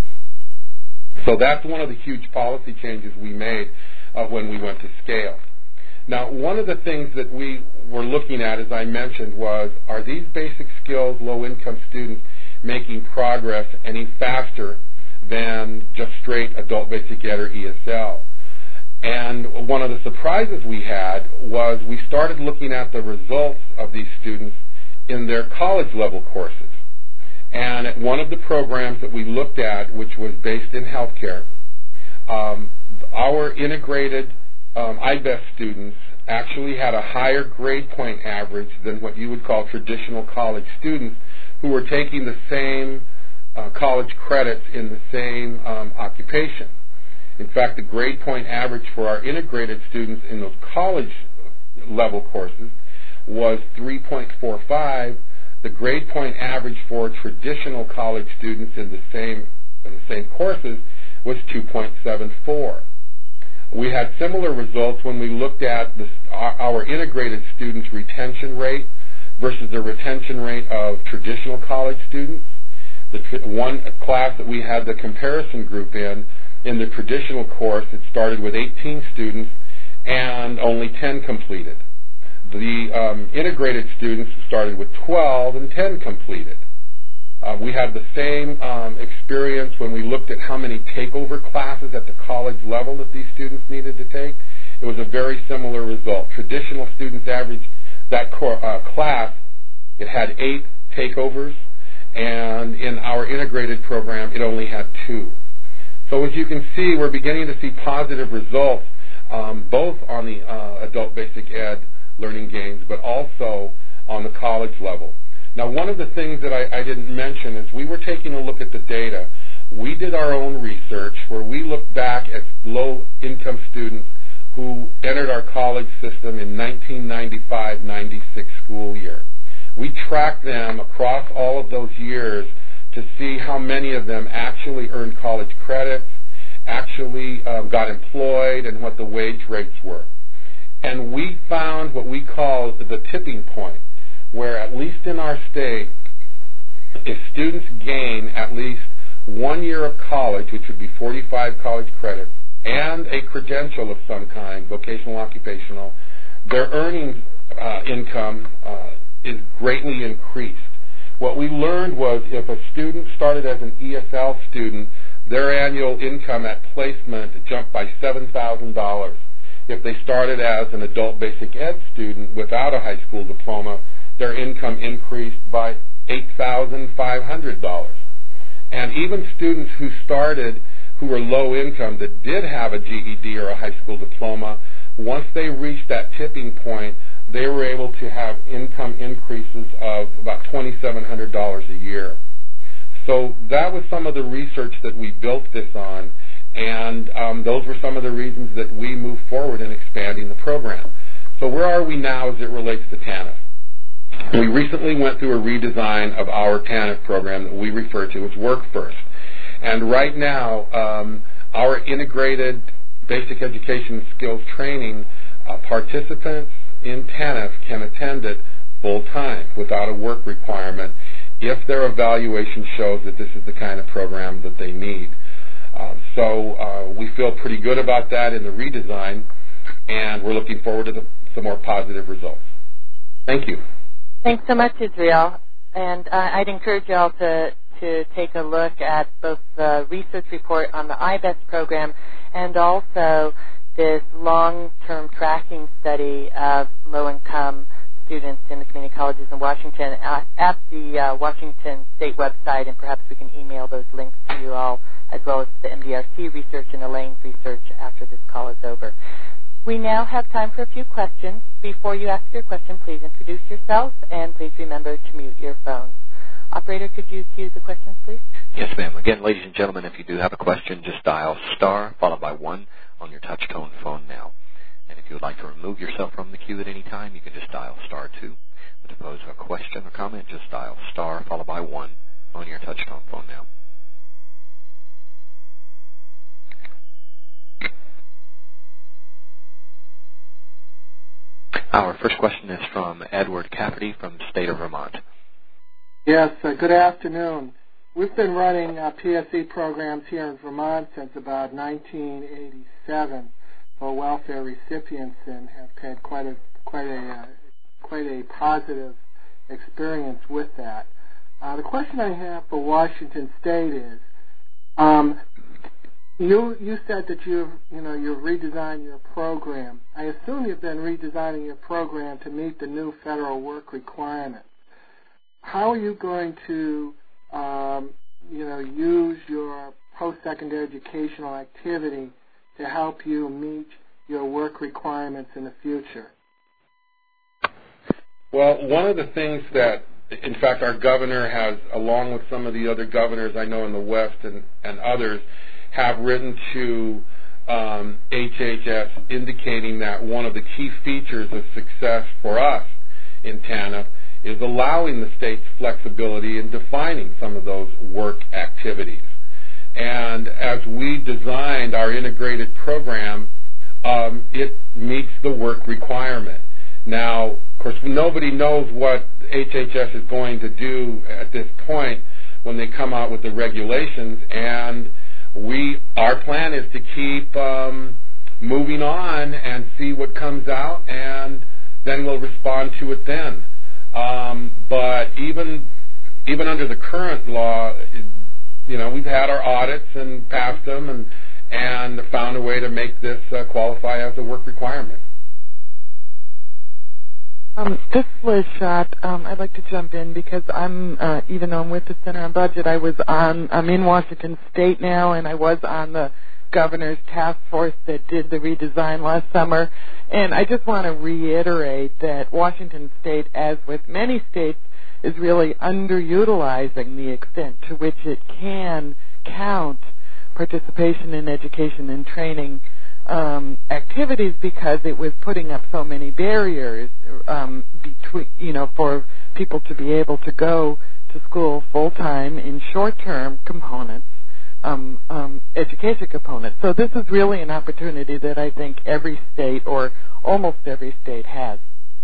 [SPEAKER 7] So that's one of the huge policy changes we made uh, when we went to scale. Now, one of the things that we were looking at, as I mentioned, was, are these basic skills low-income students making progress any faster than just straight adult basic ed or E S L? And one of the surprises we had was we started looking at the results of these students in their college-level courses. And at one of the programs that we looked at, which was based in healthcare, um, our integrated um, I B E S students actually had a higher grade point average than what you would call traditional college students who were taking the same uh, college credits in the same um, occupation. In fact, the grade point average for our integrated students in those college-level courses was three point four five. The grade point average for traditional college students in the same in the same courses was two point seven four. We had similar results when we looked at the, our, our integrated students' retention rate versus the retention rate of traditional college students. The tr- one class that we had the comparison group in, in the traditional course, it started with eighteen students and only ten completed. The um, integrated students started with twelve and ten completed. Uh, we had the same um, experience when we looked at how many takeover classes at the college level that these students needed to take. It was a very similar result. Traditional students averaged that core, uh, class, it had eight takeovers, and in our integrated program, it only had two. So as you can see, we're beginning to see positive results, um, both on the uh, adult basic ed learning gains, but also on the college level. Now, one of the things that I, I didn't mention is we were taking a look at the data. We did our own research where we looked back at low-income students who entered our college system in nineteen ninety-five ninety-six school year. We tracked them across all of those years to see how many of them actually earned college credits, actually uh, got employed, and what the wage rates were. And we found what we call the tipping point, where at least in our state, if students gain at least one year of college, which would be forty-five college credits, and a credential of some kind, vocational, occupational, their earnings uh, income uh, is greatly increased. What we learned was if a student started as an E S L student, their annual income at placement jumped by seven thousand dollars. If they started as an adult basic ed student without a high school diploma, their income increased by eight thousand five hundred dollars. And even students who started who were low income that did have a G E D or a high school diploma, once they reached that tipping point, they were able to have income increases of about two thousand seven hundred dollars a year. So that was some of the research that we built this on, and um, those were some of the reasons that we moved forward in expanding the program. So where are we now as it relates to TANF? We recently went through a redesign of our TANF program that we refer to as Work First. And right now, um, our integrated basic education skills training uh, participants in TANF can attend it full-time without a work requirement if their evaluation shows that this is the kind of program that they need. Uh, so uh, we feel pretty good about that in the redesign, and we're looking forward to the, some more positive results. Thank you.
[SPEAKER 2] Thanks so much, Israel. And uh, I'd encourage you all to, to take a look at both the research report on the I B E S program and also this long-term tracking study of low-income students in the community colleges in Washington at, at the uh, Washington State website, and perhaps we can email those links to you all, as well as the M D R C research and Elaine's research after this call is over. We now have time for a few questions. Before you ask your question, please introduce yourself, and please remember to mute your phones. Operator, could you cue the questions, please?
[SPEAKER 1] Yes, ma'am. Again, ladies and gentlemen, if you do have a question, just dial star followed by one on your touch-tone phone now. And if you would like to remove yourself from the queue at any time, you can just dial star two. But to pose a question or comment, just dial star followed by one on your touch-tone phone now. Our first question is from Edward Cafferty from the state of Vermont.
[SPEAKER 8] Yes, uh, good afternoon. We've been running uh, P S E programs here in Vermont since about nineteen eighty-seven for welfare recipients, and have had quite a quite a uh, quite a positive experience with that. Uh, the question I have for Washington State is, um, you you said that you've you know you've redesigned your program. I assume you've been redesigning your program to meet the new federal work requirements. How are you going to um, you know use your post-secondary educational activity to help you meet your work requirements in the future?
[SPEAKER 7] Well, one of the things that, in fact, our governor has, along with some of the other governors I know in the West and, and others, have written to um, H H S indicating that one of the key features of success for us in TANF is allowing the state's flexibility in defining some of those work activities. And as we designed our integrated program, um, it meets the work requirement. Now, of course, nobody knows what H H S is going to do at this point when they come out with the regulations, and we our plan is to keep um, moving on and see what comes out, and then we'll respond to it then. Um, but even even under the current law, you know, we've had our audits and passed them, and and found a way to make this uh, qualify as a work requirement.
[SPEAKER 9] Um, this is Liz Schott. Um, I'd like to jump in because I'm, uh, even though I'm with the Center on Budget, I was on, I'm in Washington State now, and I was on the governor's task force that did the redesign last summer. And I just want to reiterate that Washington State, as with many states, is really underutilizing the extent to which it can count participation in education and training um, activities, because it was putting up so many barriers um, between, you know, for people to be able to go to school full time in short-term components, um, um, education components. So this is really an opportunity that I think every state, or almost every state, has.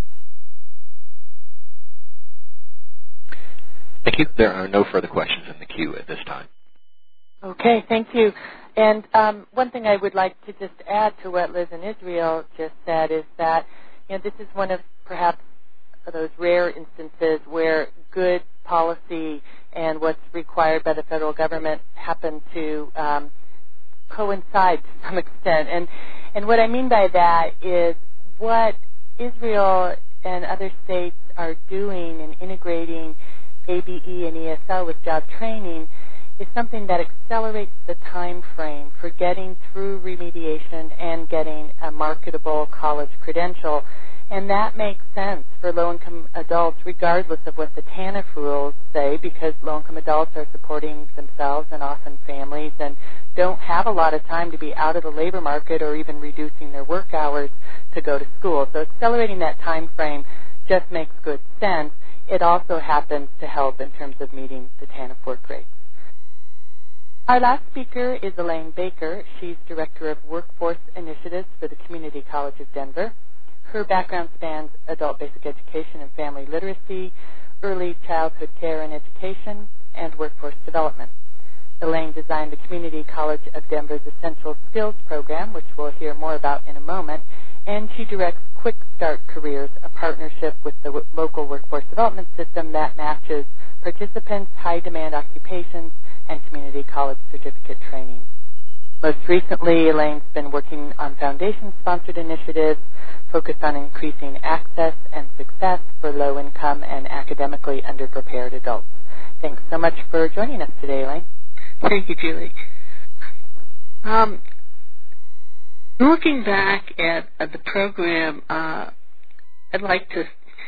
[SPEAKER 1] Thank you. There are no further questions in the queue at this time.
[SPEAKER 2] Okay, thank you. And um, one thing I would like to just add to what Liz and Israel just said is that, you know, this is one of perhaps those rare instances where good policy and what's required by the federal government happen to um, coincide to some extent. And and what I mean by that is what Israel and other states are doing in integrating A B E and E S L with job training is something that accelerates the time frame for getting through remediation and getting a marketable college credential. And that makes sense for low-income adults, regardless of what the TANF rules say, because low-income adults are supporting themselves and often families and don't have a lot of time to be out of the labor market or even reducing their work hours to go to school. So accelerating that time frame just makes good sense. It also happens to help in terms of meeting the TANF work rates. Our last speaker is Elaine Baker. She's Director of Workforce Initiatives for the Community College of Denver. Her background spans adult basic education and family literacy, early childhood care and education, and workforce development. Elaine designed the Community College of Denver's Essential Skills program, which we'll hear more about in a moment, and she directs Quick Start Careers, a partnership with the w- local workforce development system that matches participants, high-demand occupations, and community college certificate training. Most recently, Elaine's been working on foundation-sponsored initiatives focused on increasing access and success for low-income and academically underprepared adults. Thanks so much for joining us today, Elaine.
[SPEAKER 10] Thank you, Julie. Um, looking back at, at the program, uh, I'd like to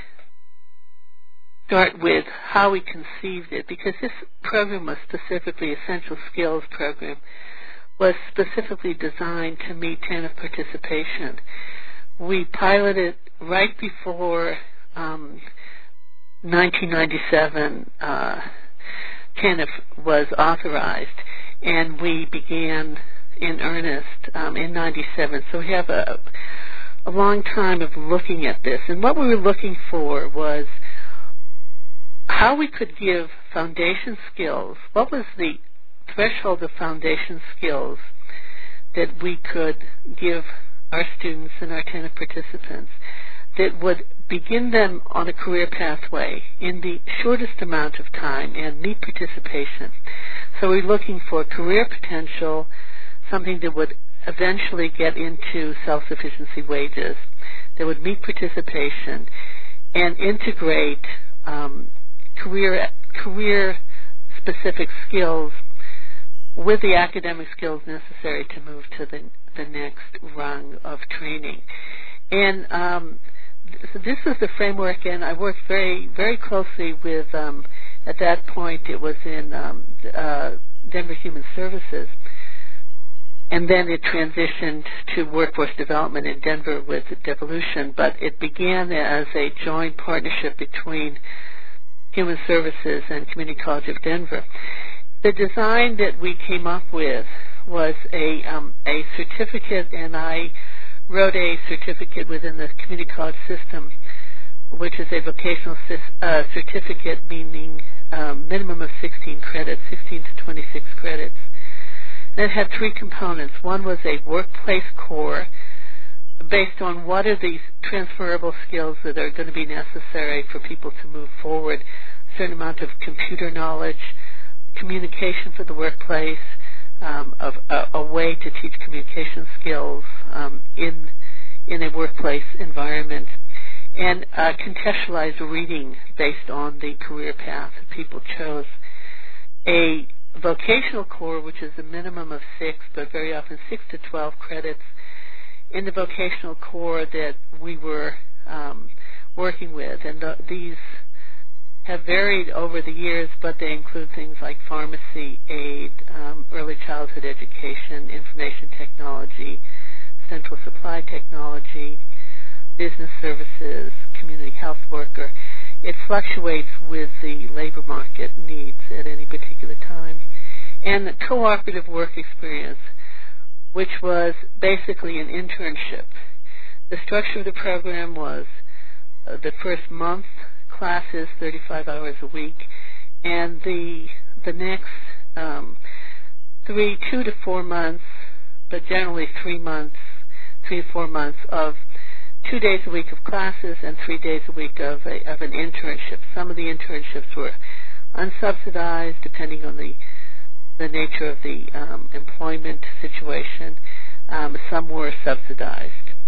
[SPEAKER 10] start with how we conceived it, because this program was specifically Essential Skills program, was specifically designed to meet T A N F participation. We piloted right before um, nineteen ninety-seven uh, T A N F was authorized, and we began in earnest um, in ninety-seven. So we have a, a long time of looking at this. And what we were looking for was how we could give foundation skills. What was the threshold of foundation skills that we could give our students and our T A N F participants that would begin them on a career pathway in the shortest amount of time and meet participation. So we're looking for career potential, something that would eventually get into self-sufficiency wages, that would meet participation and integrate um, career career-specific skills with the academic skills necessary to move to the, the next rung of training. And um, so this was the framework, and I worked very, very closely with, um, at that point it was in um, uh, Denver Human Services, and then it transitioned to workforce development in Denver with Devolution, but it began as a joint partnership between Human Services and Community College of Denver. The design that we came up with was a um, a certificate, and I wrote a certificate within the community college system, which is a vocational uh, certificate, meaning um, minimum of sixteen credits, sixteen to twenty-six credits. And it had three components. One was a workplace core based on what are these transferable skills that are going to be necessary for people to move forward, a certain amount of computer knowledge, communication for the workplace, um, of a, a way to teach communication skills um, in in a workplace environment, and uh, contextualized reading based on the career path that people chose. A vocational core, which is a minimum of six, but very often six to twelve credits. In the vocational core that we were um, working with, and the, these have varied over the years, but they include things like pharmacy, aid, um, early childhood education, information technology, central supply technology, business services, community health worker. It fluctuates with the labor market needs at any particular time. And the cooperative work experience, which was basically an internship. The structure of the program was uh, the first month classes, thirty-five hours a week, and the the next um, three, two to four months, but generally three months, three to four months of two days a week of classes and three days a week of a, of an internship. Some of the internships were unsubsidized, depending on the the nature of the um, employment situation. Um, some were subsidized.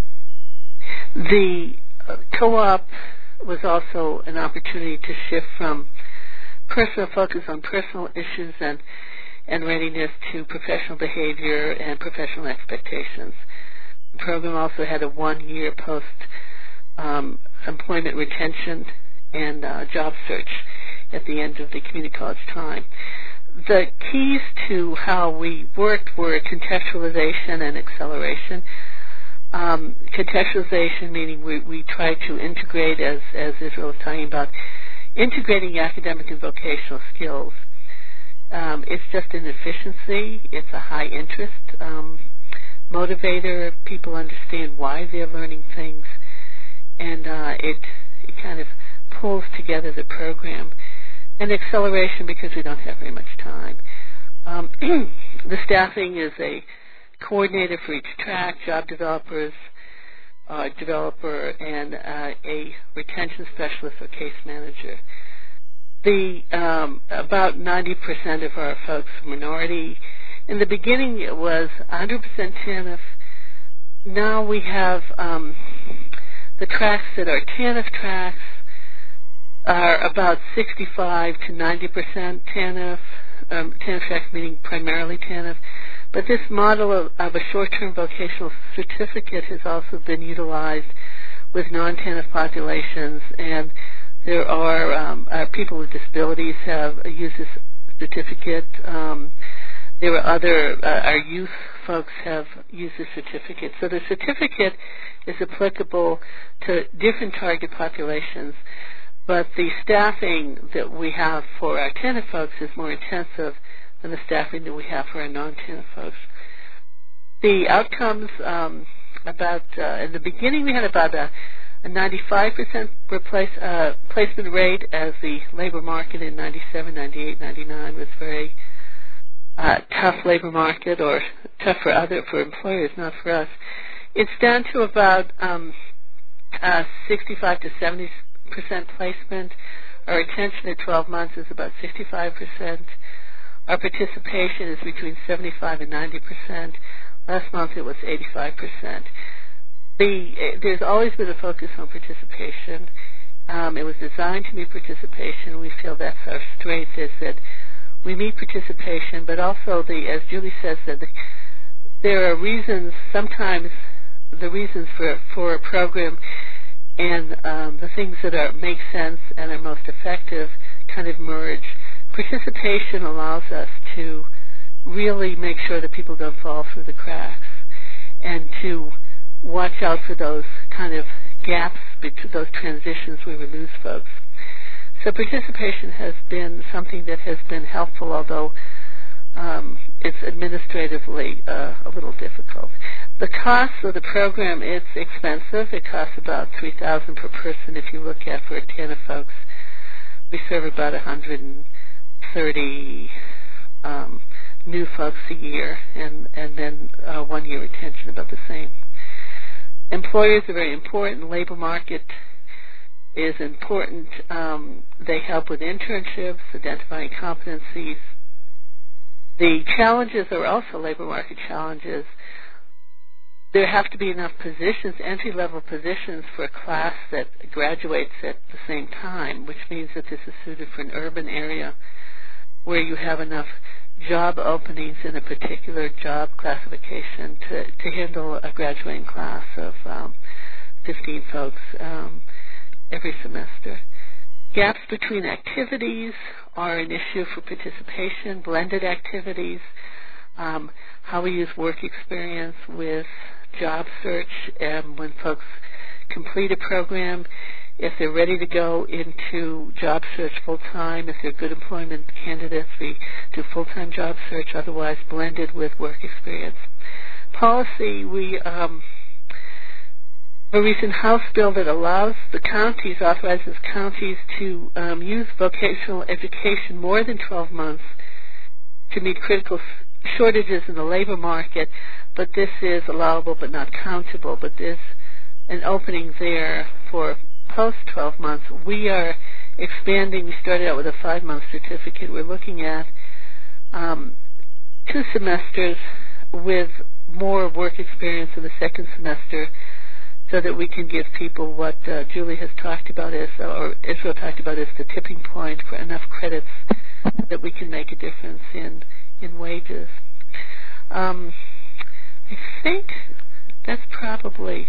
[SPEAKER 10] The uh, co-op was also an opportunity to shift from personal focus on personal issues and, and readiness to professional behavior and professional expectations. The program also had a one-year post-employment um, retention and uh, job search at the end of the community college time. The keys to how we worked were contextualization and acceleration. Um, contextualization meaning we, we try to integrate, as, as Israel was talking about, integrating academic and vocational skills. Um, it's just an efficiency. It's a high interest um, motivator. People understand why they're learning things, and uh, it it kind of pulls together the program. And acceleration because we don't have very much time. Um, the staffing is a coordinator for each track, job developers, uh, developer, and uh, a retention specialist or case manager. The um, about ninety percent of our folks are minority. In the beginning, it was one hundred percent TANF. Now we have um, the tracks that are TANF tracks are about sixty-five to ninety percent TANF. Um, TANF tracks meaning primarily TANF. But this model of, of a short-term vocational certificate has also been utilized with non-TANF populations, and there are um, uh, people with disabilities have uh, used this certificate. Um, there are other, uh, our youth folks have used the certificate. So the certificate is applicable to different target populations, but the staffing that we have for our TANF folks is more intensive than the staffing that we have for our non-TANF folks. The outcomes um, about, uh, in the beginning we had about a, a ninety-five percent replace, uh, placement rate, as the labor market in ninety-seven, ninety-eight, ninety-nine was very uh, tough labor market, or tough for other, for employers, not for us. It's down to about um, uh, sixty-five to seventy percent placement. Our retention at twelve months is about sixty-five percent. Our participation is between seventy-five and ninety percent. Last month it was eighty-five percent. The, there's always been a focus on participation. Um, it was designed to meet participation. We feel that's our strength, is that we meet participation, but also, the, as Julie says, that the, there are reasons, sometimes the reasons for, for a program and um, the things that are, make sense and are most effective kind of merge. Participation allows us to really make sure that people don't fall through the cracks, and to watch out for those kind of gaps, between those transitions where we lose folks. So participation has been something that has been helpful, although um, it's administratively uh, a little difficult. The cost of the program, it's expensive. It costs about three thousand dollars per person if you look at for TANF folks. We serve about one hundred thirty um, new folks a year, and, and then uh, one-year retention about the same. Employers are very important. Labor market is important. Um, they help with internships, identifying competencies. The challenges are also labor market challenges. There have to be enough positions, entry-level positions, for a class that graduates at the same time, which means that this is suited for an urban area where you have enough job openings in a particular job classification to, to handle a graduating class of um, fifteen folks um, every semester. Gaps between activities are an issue for participation, blended activities, um, how we use work experience with job search, and when folks complete a program, if they're ready to go into job search full-time, if they're good employment candidates, we do full-time job search, otherwise blended with work experience. Policy, we um, a recent House bill that allows the counties, authorizes counties to um, use vocational education more than twelve months to meet critical shortages in the labor market, but this is allowable but not countable, but there's an opening there for post twelve months. We are expanding. We started out with a five-month certificate. We're looking at um, two semesters with more work experience in the second semester, so that we can give people what uh, Julie has talked about as, or Israel talked about as the tipping point for enough credits that we can make a difference in, in wages. Um, I think that's probably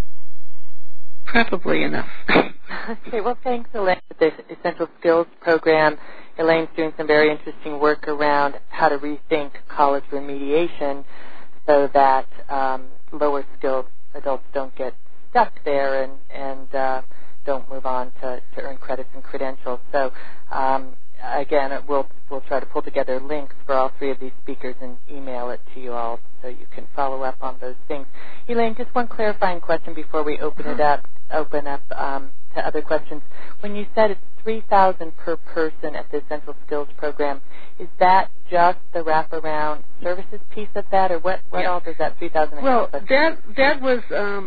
[SPEAKER 10] probably enough.
[SPEAKER 2] Okay, well, thanks, Elaine, for this Essential Skills program. Elaine's doing some very interesting work around how to rethink college remediation so that um, lower skilled adults don't get stuck there and, and uh, don't move on to, to earn credits and credentials. So, um, again, we'll, we'll try to pull together links for all three of these speakers and email it to you all so you can follow up on those things. Elaine, just one clarifying question before we open it up, open up um, to other questions. When you said it's three thousand dollars per person at the Essential Skills program, is that just the wraparound services piece of that, or what, what
[SPEAKER 10] yeah.
[SPEAKER 2] all does that three thousand dollars
[SPEAKER 10] Well, that, that was um,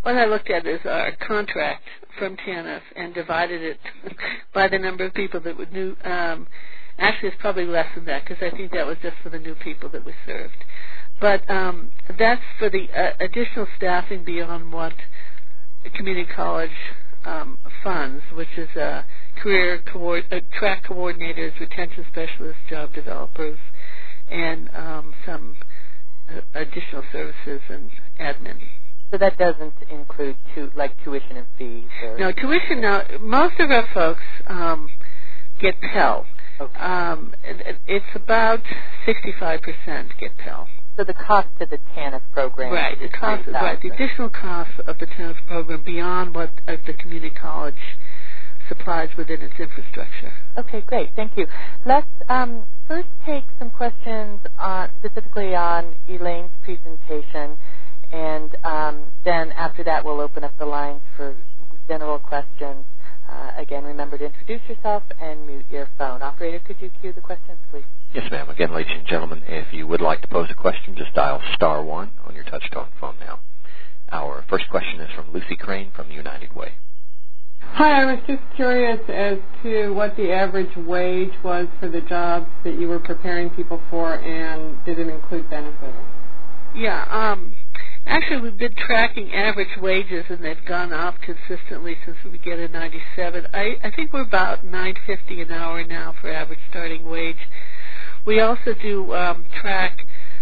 [SPEAKER 10] what I looked at is our contract from TANF and divided it by the number of people that would new. Um, actually, it's probably less than that because I think that was just for the new people that we served. But um, that's for the uh, additional staffing beyond what community college um, funds, which is uh, career co- uh, track coordinators, retention specialists, job developers, and um, some uh, additional services and admin.
[SPEAKER 2] So that doesn't include tu- like tuition and fees? Or
[SPEAKER 10] no, tuition, no. Most of our folks um, get Pell.
[SPEAKER 2] Okay.
[SPEAKER 10] Um, it, it's about sixty-five percent get Pell.
[SPEAKER 2] So the cost of the TANF program
[SPEAKER 10] right,
[SPEAKER 2] is
[SPEAKER 10] the cost,
[SPEAKER 2] three thousand dollars.
[SPEAKER 10] Right, the additional cost of the TANF program beyond what uh, the community college supplies within its infrastructure.
[SPEAKER 2] Okay, great. Thank you. Let's um, first take some questions on, specifically on Elaine's presentation, and um, then after that we'll open up the lines for general questions. Uh, again, remember to introduce yourself and mute your phone. Operator, could you cue the questions, please?
[SPEAKER 1] Yes, ma'am. Again, ladies and gentlemen, if you would like to pose a question, just dial star one on your touch-tone phone now. Our first question is from Lucy Crane from United Way.
[SPEAKER 11] Hi, I was just curious as to what the average wage was for the jobs that you were preparing people for, and did it include benefits?
[SPEAKER 10] Yeah, um, actually we've been tracking average wages, and they've gone up consistently since we began in ninety-seven. I, I think we're about nine fifty an hour now for average starting wage. We also do um, track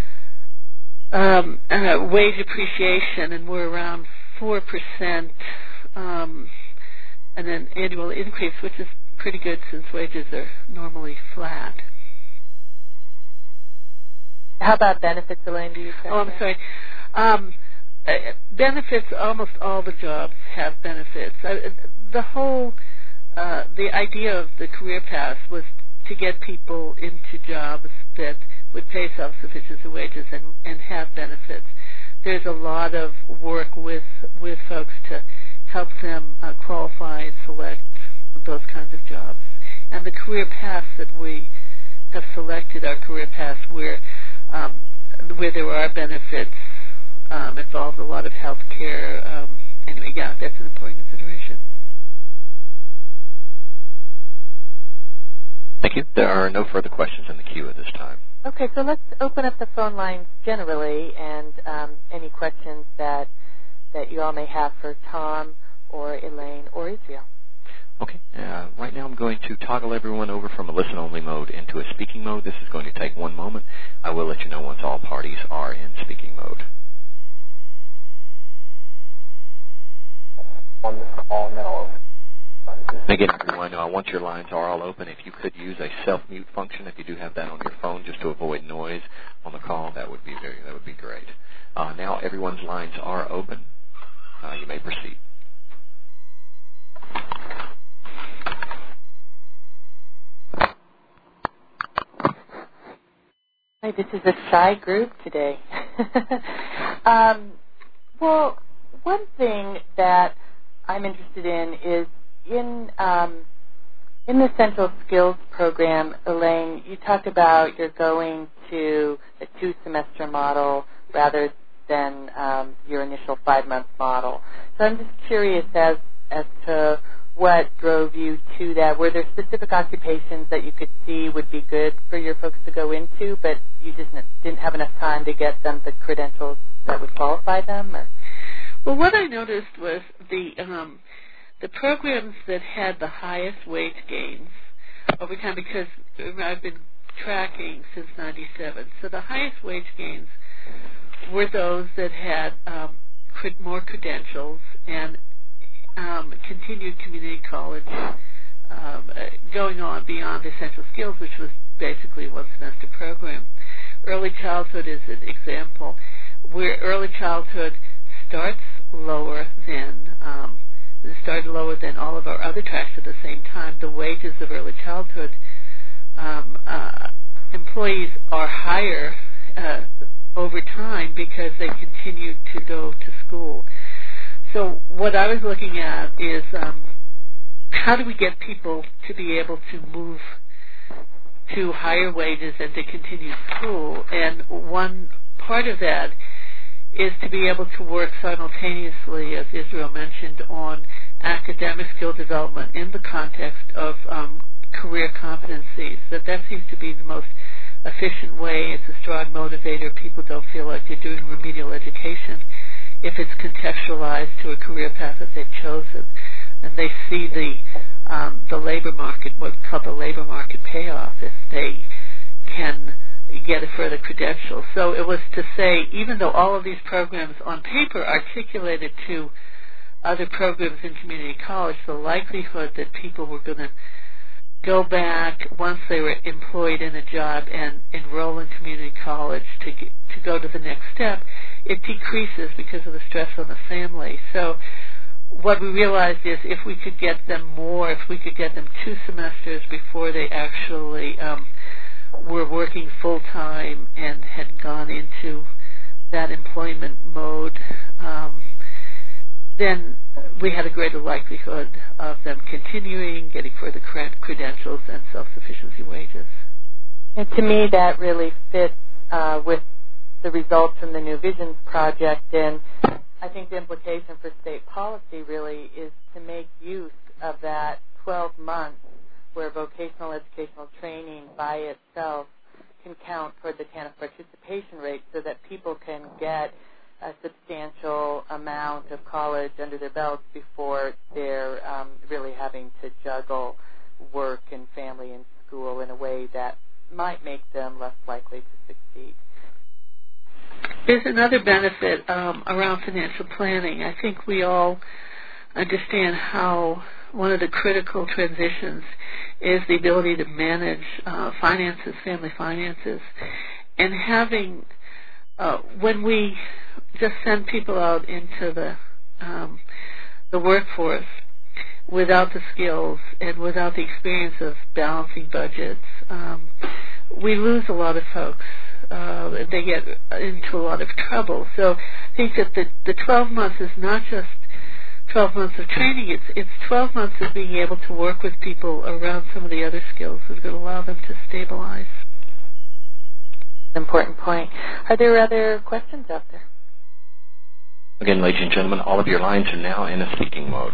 [SPEAKER 10] um, uh, wage appreciation, and we're around four percent, um, and an annual increase, which is pretty good since wages are normally flat.
[SPEAKER 2] How about benefits, Elaine? Do you
[SPEAKER 10] Oh, I'm sorry. Um, uh, benefits, almost all the jobs have benefits. Uh, the whole, uh, the idea of the career path was to get people into jobs that would pay self-sufficient wages and, and have benefits. There's a lot of work with, with folks to help them uh, qualify and select those kinds of jobs. And the career paths that we have selected are career paths where um, where there are benefits, um, involve a lot of health care. Um, anyway, yeah, that's an important consideration.
[SPEAKER 1] Thank you. There are no further questions in the queue at this time.
[SPEAKER 2] Okay, so let's open up the phone lines generally, and um, any questions that that you all may have for Tom or Elaine or Israel.
[SPEAKER 1] Okay. Uh, right now I'm going to toggle everyone over from a listen-only mode into a speaking mode. This is going to take one moment. I will let you know once all parties are in speaking mode. On this call, and then I'll open. Again, everyone, uh, once your lines are all open, if you could use a self-mute function, if you do have that on your phone, just to avoid noise on the call, that would be very, that would be great. Uh, now everyone's lines are open. Uh, you may proceed.
[SPEAKER 2] Hi, this is a shy group today. um, well, one thing that I'm interested in is in um, in the Central Skills Program, Elaine, you talked about you're going to a two-semester model rather than um, your initial five-month model. So I'm just curious as as to what drove you to that. Were there specific occupations that you could see would be good for your folks to go into, but you just didn't have enough time to get them the credentials that would qualify them? Or?
[SPEAKER 10] Well, what I noticed was the um, the programs that had the highest wage gains over time, because I've been tracking since ninety-seven. So the highest wage gains were those that had um, more credentials and Um, continued community college, um, uh, going on beyond essential skills, which was basically a one-semester program. Early childhood is an example where early childhood starts lower than um, started lower than all of our other tracks at the same time. The wages of early childhood um, uh, employees are higher uh, over time because they continue to go to school. So what I was looking at is um, how do we get people to be able to move to higher wages and to continue school? And one part of that is to be able to work simultaneously, as Israel mentioned, on academic skill development in the context of um, career competencies. That that seems to be the most efficient way. It's a strong motivator. People don't feel like they're doing remedial education if it's contextualized to a career path that they've chosen, and they see the um, the labor market, what's called the labor market payoff, if they can get a further credential. So it was to say, even though all of these programs on paper articulated to other programs in community college, the likelihood that people were going to go back once they were employed in a job and enroll in community college to get, to go to the next step, it decreases because of the stress on the family. So what we realized is if we could get them more, if we could get them two semesters before they actually um, were working full-time and had gone into that employment mode, um, then we had a greater likelihood of them continuing, getting further credentials and self-sufficiency wages.
[SPEAKER 2] And to me, that really fits uh, with the results from the New Visions Project, and I think the implication for state policy really is to make use of that twelve months where vocational educational training by itself can count toward the TANF participation rate so that people can get a substantial amount of college under their belts before they're um, really having to juggle work and family and school in a way that might make them less likely to succeed.
[SPEAKER 10] There's another benefit um, around financial planning. I think we all understand how one of the critical transitions is the ability to manage uh, finances, family finances, and having uh, when we just send people out into the um, the workforce without the skills and without the experience of balancing budgets, um, we lose a lot of folks. Uh, they get into a lot of trouble. So I think that the, the twelve months is not just twelve months of training. It's it's twelve months of being able to work with people around some of the other skills that's going to allow them to stabilize.
[SPEAKER 2] Important point. Are there other questions out there?
[SPEAKER 1] Again, ladies and gentlemen, all of your lines are now in a speaking mode.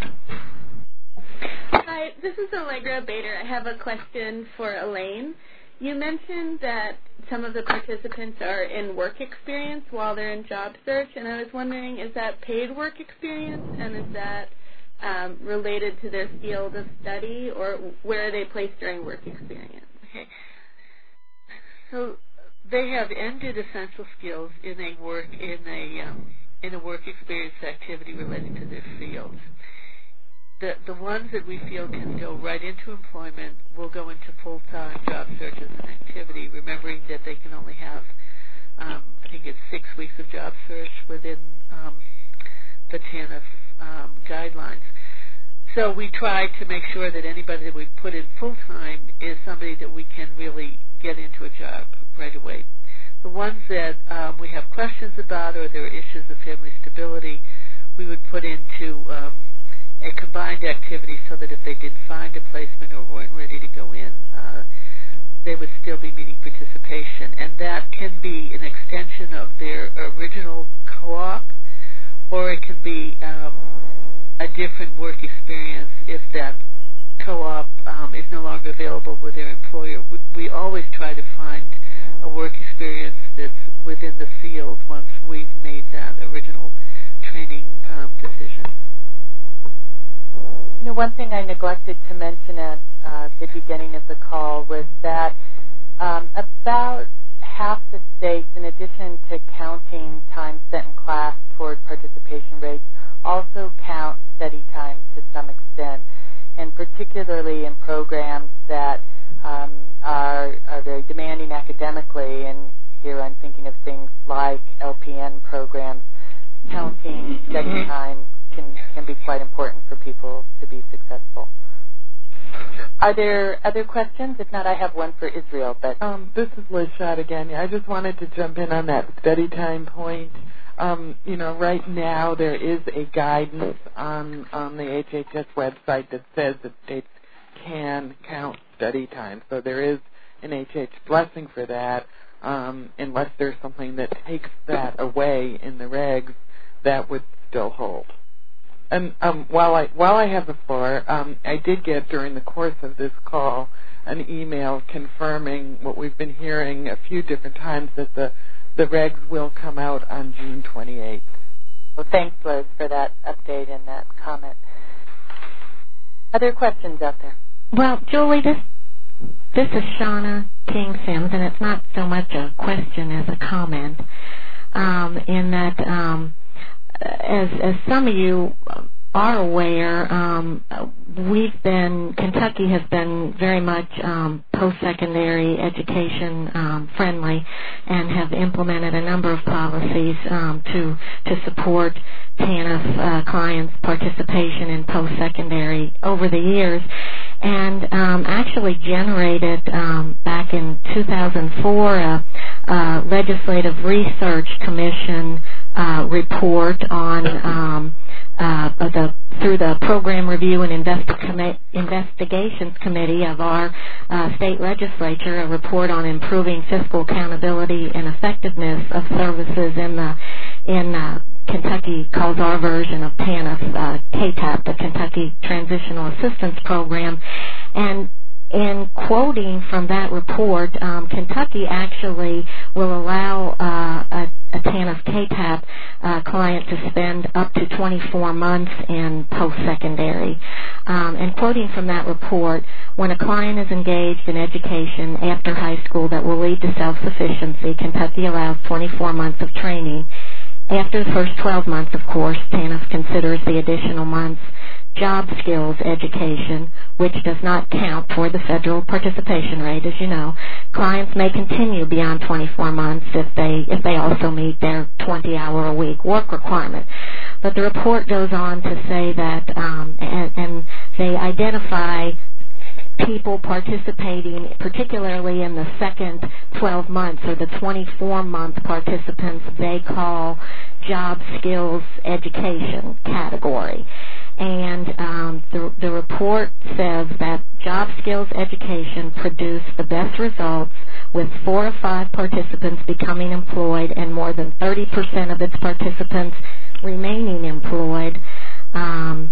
[SPEAKER 12] Hi, this is Allegra Bader. I have a question for Elaine. You mentioned that some of the participants are in work experience while they're in job search, and I was wondering, is that paid work experience, and is that um, related to their field of study, or where are they placed during work experience?
[SPEAKER 10] Okay. So they have ended essential skills in a work in a um, in a work experience activity related to their field. The the ones that we feel can go right into employment will go into full-time job searches and activity, remembering that they can only have, um, I think it's six weeks of job search within um, the TANF um, guidelines. So we try to make sure that anybody that we put in full-time is somebody that we can really get into a job right away. The ones that um, we have questions about or there are issues of family stability, we would put into um, a combined activity so that if they didn't find a placement or weren't ready to go in, uh, they would still be meeting participation. And that can be an extension of their original co-op, or it can be um, a different work experience if that co-op um, is no longer available with their employer. We, we always try to find a work experience that's within the field once we've made that original training um, decision.
[SPEAKER 2] You know, one thing I neglected to mention at uh, the beginning of the call was that um, about half the states, in addition to counting time spent in class toward participation rates, also count study time to some extent, and particularly in programs that um, are, are very demanding academically, and here I'm thinking of things like L P N programs. Counting study time can, can be quite important for people to be successful. Are there other questions? If not, I have one for Israel. But
[SPEAKER 9] um, this is Liz Schott again. I just wanted to jump in on that study time point. Um, you know, right now there is a guidance on on the H H S website that says that states can count study time. So there is an H H blessing for that. um, unless there's something that takes that away in the regs, that would still hold. And um, while I while I have the floor, um, I did get during the course of this call an email confirming what we've been hearing a few different times, that the the regs will come out on June twenty-eighth.
[SPEAKER 2] Well, thanks, Liz, for that update and that comment. Other questions out there?
[SPEAKER 4] Well, Julie, this this is Shauna King Sims, and it's not so much a question as a comment. Um, in that, um, as as some of you are aware, um, we've been Kentucky has been very much um, post-secondary education um, friendly, and have implemented a number of policies um, to to support T A N F uh, clients' participation in post-secondary over the years, and um, actually generated um, back in two thousand four a, a Legislative Research Commission uh, report on um, uh, the through the Program Review and Investi- Investigations Committee of our uh, state legislature, a report on improving fiscal accountability and effectiveness of services in the in uh, Kentucky calls our version of T A N F, uh, K T A P, the Kentucky Transitional Assistance Program. And in quoting from that report, um, Kentucky actually will allow uh, a, a T A N F K T A P uh, client to spend up to twenty-four months in post-secondary. Um, and quoting from that report, when a client is engaged in education after high school that will lead to self-sufficiency, Kentucky allows twenty-four months of training. After the first twelve months, of course, T A N F considers the additional months job skills education, which does not count toward the federal participation rate, as you know. Clients may continue beyond twenty-four months if they if they also meet their twenty-hour-a-week work requirement. But the report goes on to say that, um, and, and they identify people participating, particularly in the second twelve months, or the twenty-four month participants they call job skills education category. And um, the, the report says that job skills education produced the best results, with four of five participants becoming employed and more than thirty percent of its participants remaining employed. Um,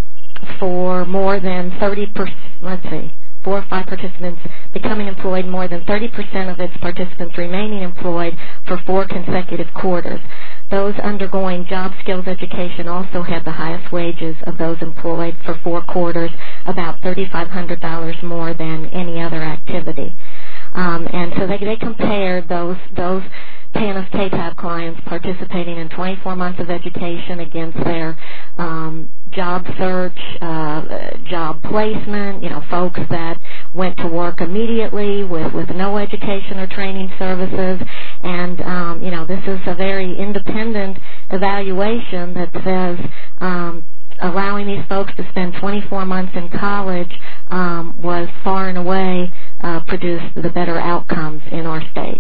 [SPEAKER 4] for more than thirty percent, let's see, four or five participants becoming employed, more than thirty percent of its participants remaining employed for four consecutive quarters. Those undergoing job skills education also had the highest wages of those employed for four quarters, about three thousand five hundred dollars more than any other activity. Um, and so they, they compared those those T A N F K T A P clients participating in twenty-four months of education against their um, job search, uh, job placement, you know, folks that went to work immediately with, with no education or training services. And, um, you know, this is a very independent evaluation that says um, allowing these folks to spend twenty-four months in college um, was far and away uh, produced the better outcomes in our state.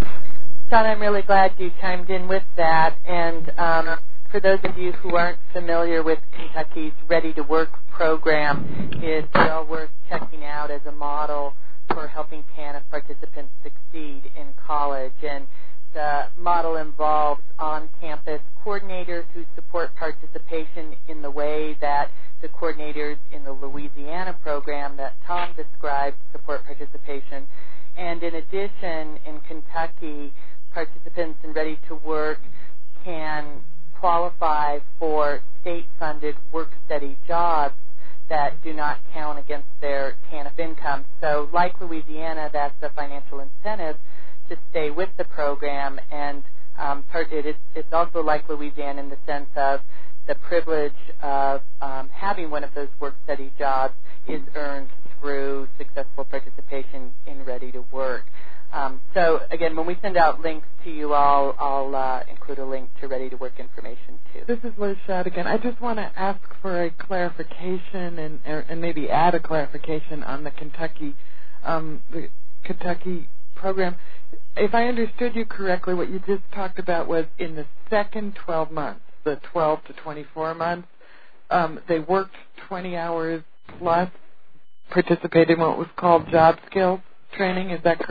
[SPEAKER 2] John, I'm really glad you chimed in with that. And um, for those of you who aren't familiar with Kentucky's Ready to Work program, it's well worth checking out as a model for helping T A N F participants succeed in college. And the model involves on-campus coordinators who support participation in the way that the coordinators in the Louisiana program that Tom described support participation. And in addition, in Kentucky, participants in Ready to Work can qualify for state-funded work-study jobs that do not count against their T A N F income. So like Louisiana, that's a financial incentive to stay with the program, and um, part, it is, it's also like Louisiana in the sense of the privilege of um, having one of those work-study jobs is earned through successful participation in Ready to Work. Um, so, again, when we send out links to you all, I'll uh, include a link to Ready to Work information, too.
[SPEAKER 9] This is Liz Schott again. I just want to ask for a clarification and, and maybe add a clarification on the Kentucky, um, the Kentucky program. If I understood you correctly, what you just talked about was in the second twelve months, the twelve to twenty-four months, um, they worked twenty hours plus, participated in what was called job skills training. Is that correct?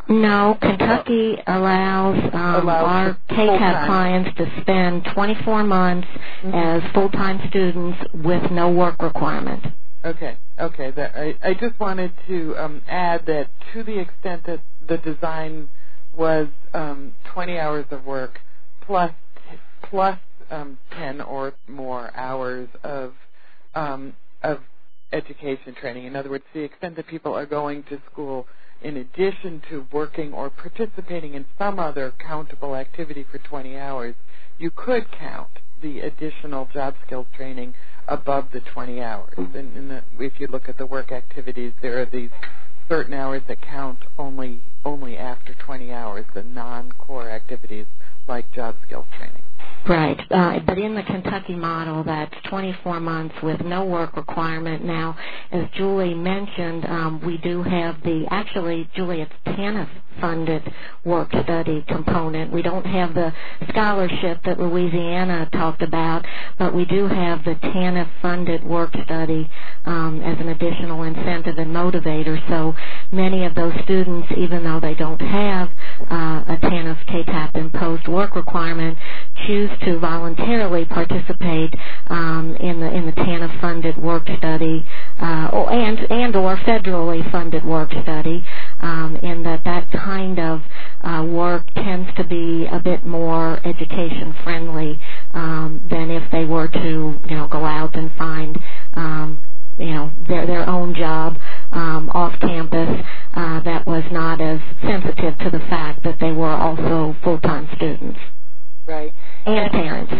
[SPEAKER 4] No, Kentucky allows, um,
[SPEAKER 9] allows
[SPEAKER 4] our K T A P clients to spend twenty-four months mm-hmm. as full-time students with no work requirement.
[SPEAKER 9] Okay, okay. That, I, I just wanted to um, add that to the extent that the design was um, twenty hours of work plus plus um, ten or more hours of um, of education training. In other words, to the extent that people are going to school in addition to working or participating in some other countable activity for twenty hours, you could count the additional job skills training above the twenty hours. And, and the, if you look at the work activities, there are these certain hours that count only only after twenty hours, the non-core activities like job skills training.
[SPEAKER 4] Right, uh, but in the Kentucky model, that's twenty-four months with no work requirement. Now, as Julie mentioned, um, we do have the, actually, Julie, it's TANF-funded work study component. We don't have the scholarship that Louisiana talked about, but we do have the TANF-funded work study um, as an additional incentive and motivator. So many of those students, even though they don't have uh, a TANF K T A P imposed work requirement, choose to voluntarily participate um, in the in the TANF-funded work study, uh, or, and and or federally funded work study. Um, in that that kind of uh, work tends to be a bit more education friendly um, than if they were to you know go out and find um, you know their their own job um, off campus uh, that was not as sensitive to the fact that they were also full-time students.
[SPEAKER 2] Right.
[SPEAKER 4] And, and parents.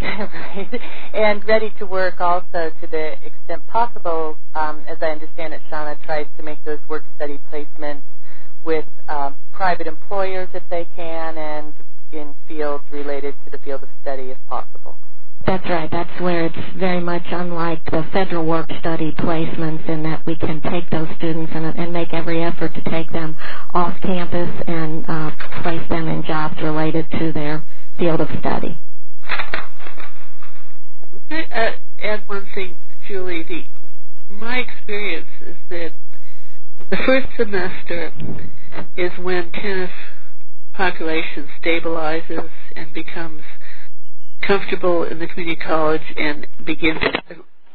[SPEAKER 2] Right. And ready to work also to the extent possible. Um, as I understand it, Shauna tries to make those work study placements with um, private employers if they can, and in fields related to the field of study if possible.
[SPEAKER 4] That's right. That's where it's very much unlike the federal work study placements in that we can take those students and, and make every effort to take them off campus and uh, place them in jobs related to their field of study.
[SPEAKER 10] Can I uh, add one thing, Julie? The, my experience is that the first semester is when TANF population stabilizes and becomes comfortable in the community college and begins to,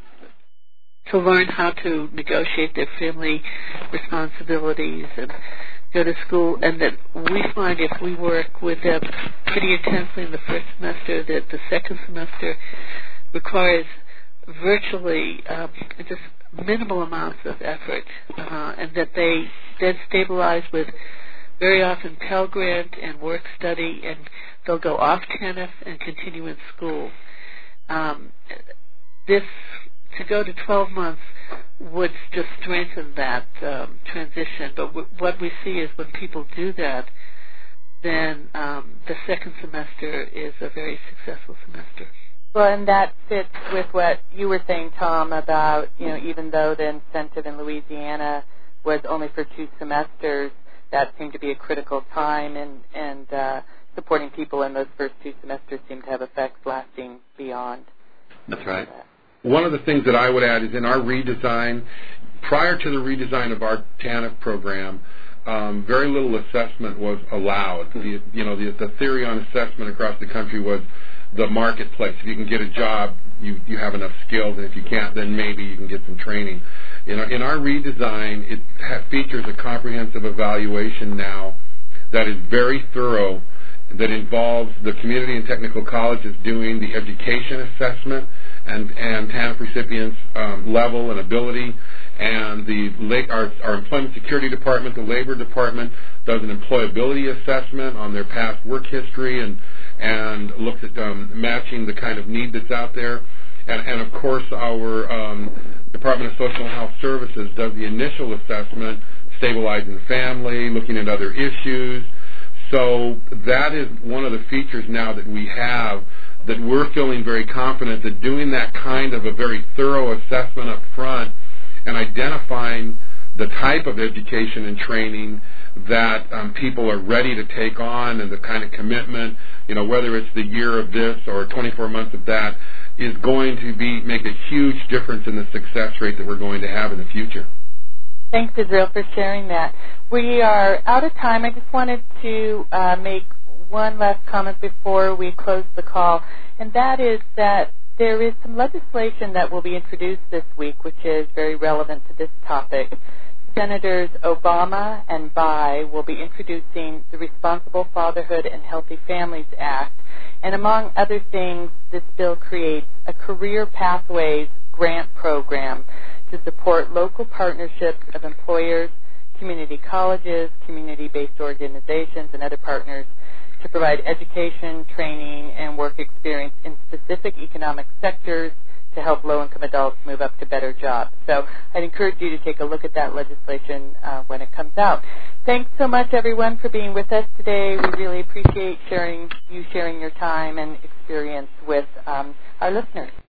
[SPEAKER 10] to learn how to negotiate their family responsibilities and go to school, and that we find if we work with them pretty intensely in the first semester, that the second semester requires virtually um, just minimal amounts of effort, uh, and that they then stabilize with very often Pell Grant and work study, and they'll go off TANF and continue in school. Um, this, to go to twelve months would just strengthen that um, transition. But w- what we see is when people do that, then um, the second semester is a very successful semester.
[SPEAKER 2] Well, and that fits with what you were saying, Tom, about, you know, even though the incentive in Louisiana was only for two semesters, that seemed to be a critical time, and, and uh, supporting people in those first two semesters seemed to have effects lasting beyond.
[SPEAKER 3] That's right.
[SPEAKER 2] That.
[SPEAKER 7] One of the things that I would add is in our redesign, prior to the redesign of our TANF program, um, very little assessment was allowed. The, you know, the, the theory on assessment across the country was the marketplace. If you can get a job, you, you have enough skills, and if you can't, then maybe you can get some training. In our, in our redesign, it ha- features a comprehensive evaluation now that is very thorough, that involves the community and technical colleges doing the education assessment and, and TANF recipients' um, level and ability, and the la- our, our employment security department, the labor department, does an employability assessment on their past work history and and looks at um, matching the kind of need that's out there. And, and of course, our um, Department of Social and Health Services does the initial assessment, stabilizing the family, looking at other issues. So that is one of the features now that we have, that we're feeling very confident that doing that kind of a very thorough assessment up front and identifying the type of education and training that um, people are ready to take on, and the kind of commitment, you know, whether it's the year of this or twenty-four months of that, is going to be make a huge difference in the success rate that we're going to have in the future.
[SPEAKER 2] Thanks, Israel, for sharing that. We are out of time. I just wanted to uh, make one last comment before we close the call, and that is that there is some legislation that will be introduced this week, which is very relevant to this topic. Senators Obama and Bayh will be introducing the Responsible Fatherhood and Healthy Families Act, and among other things, this bill creates a career pathways grant program to support local partnerships of employers, community colleges, community-based organizations, and other partners to provide education, training, and work experience in specific economic sectors to help low-income adults move up to better jobs. So I'd encourage you to take a look at that legislation uh, when it comes out. Thanks so much, everyone, for being with us today. We really appreciate sharing you sharing your time and experience with um, our listeners.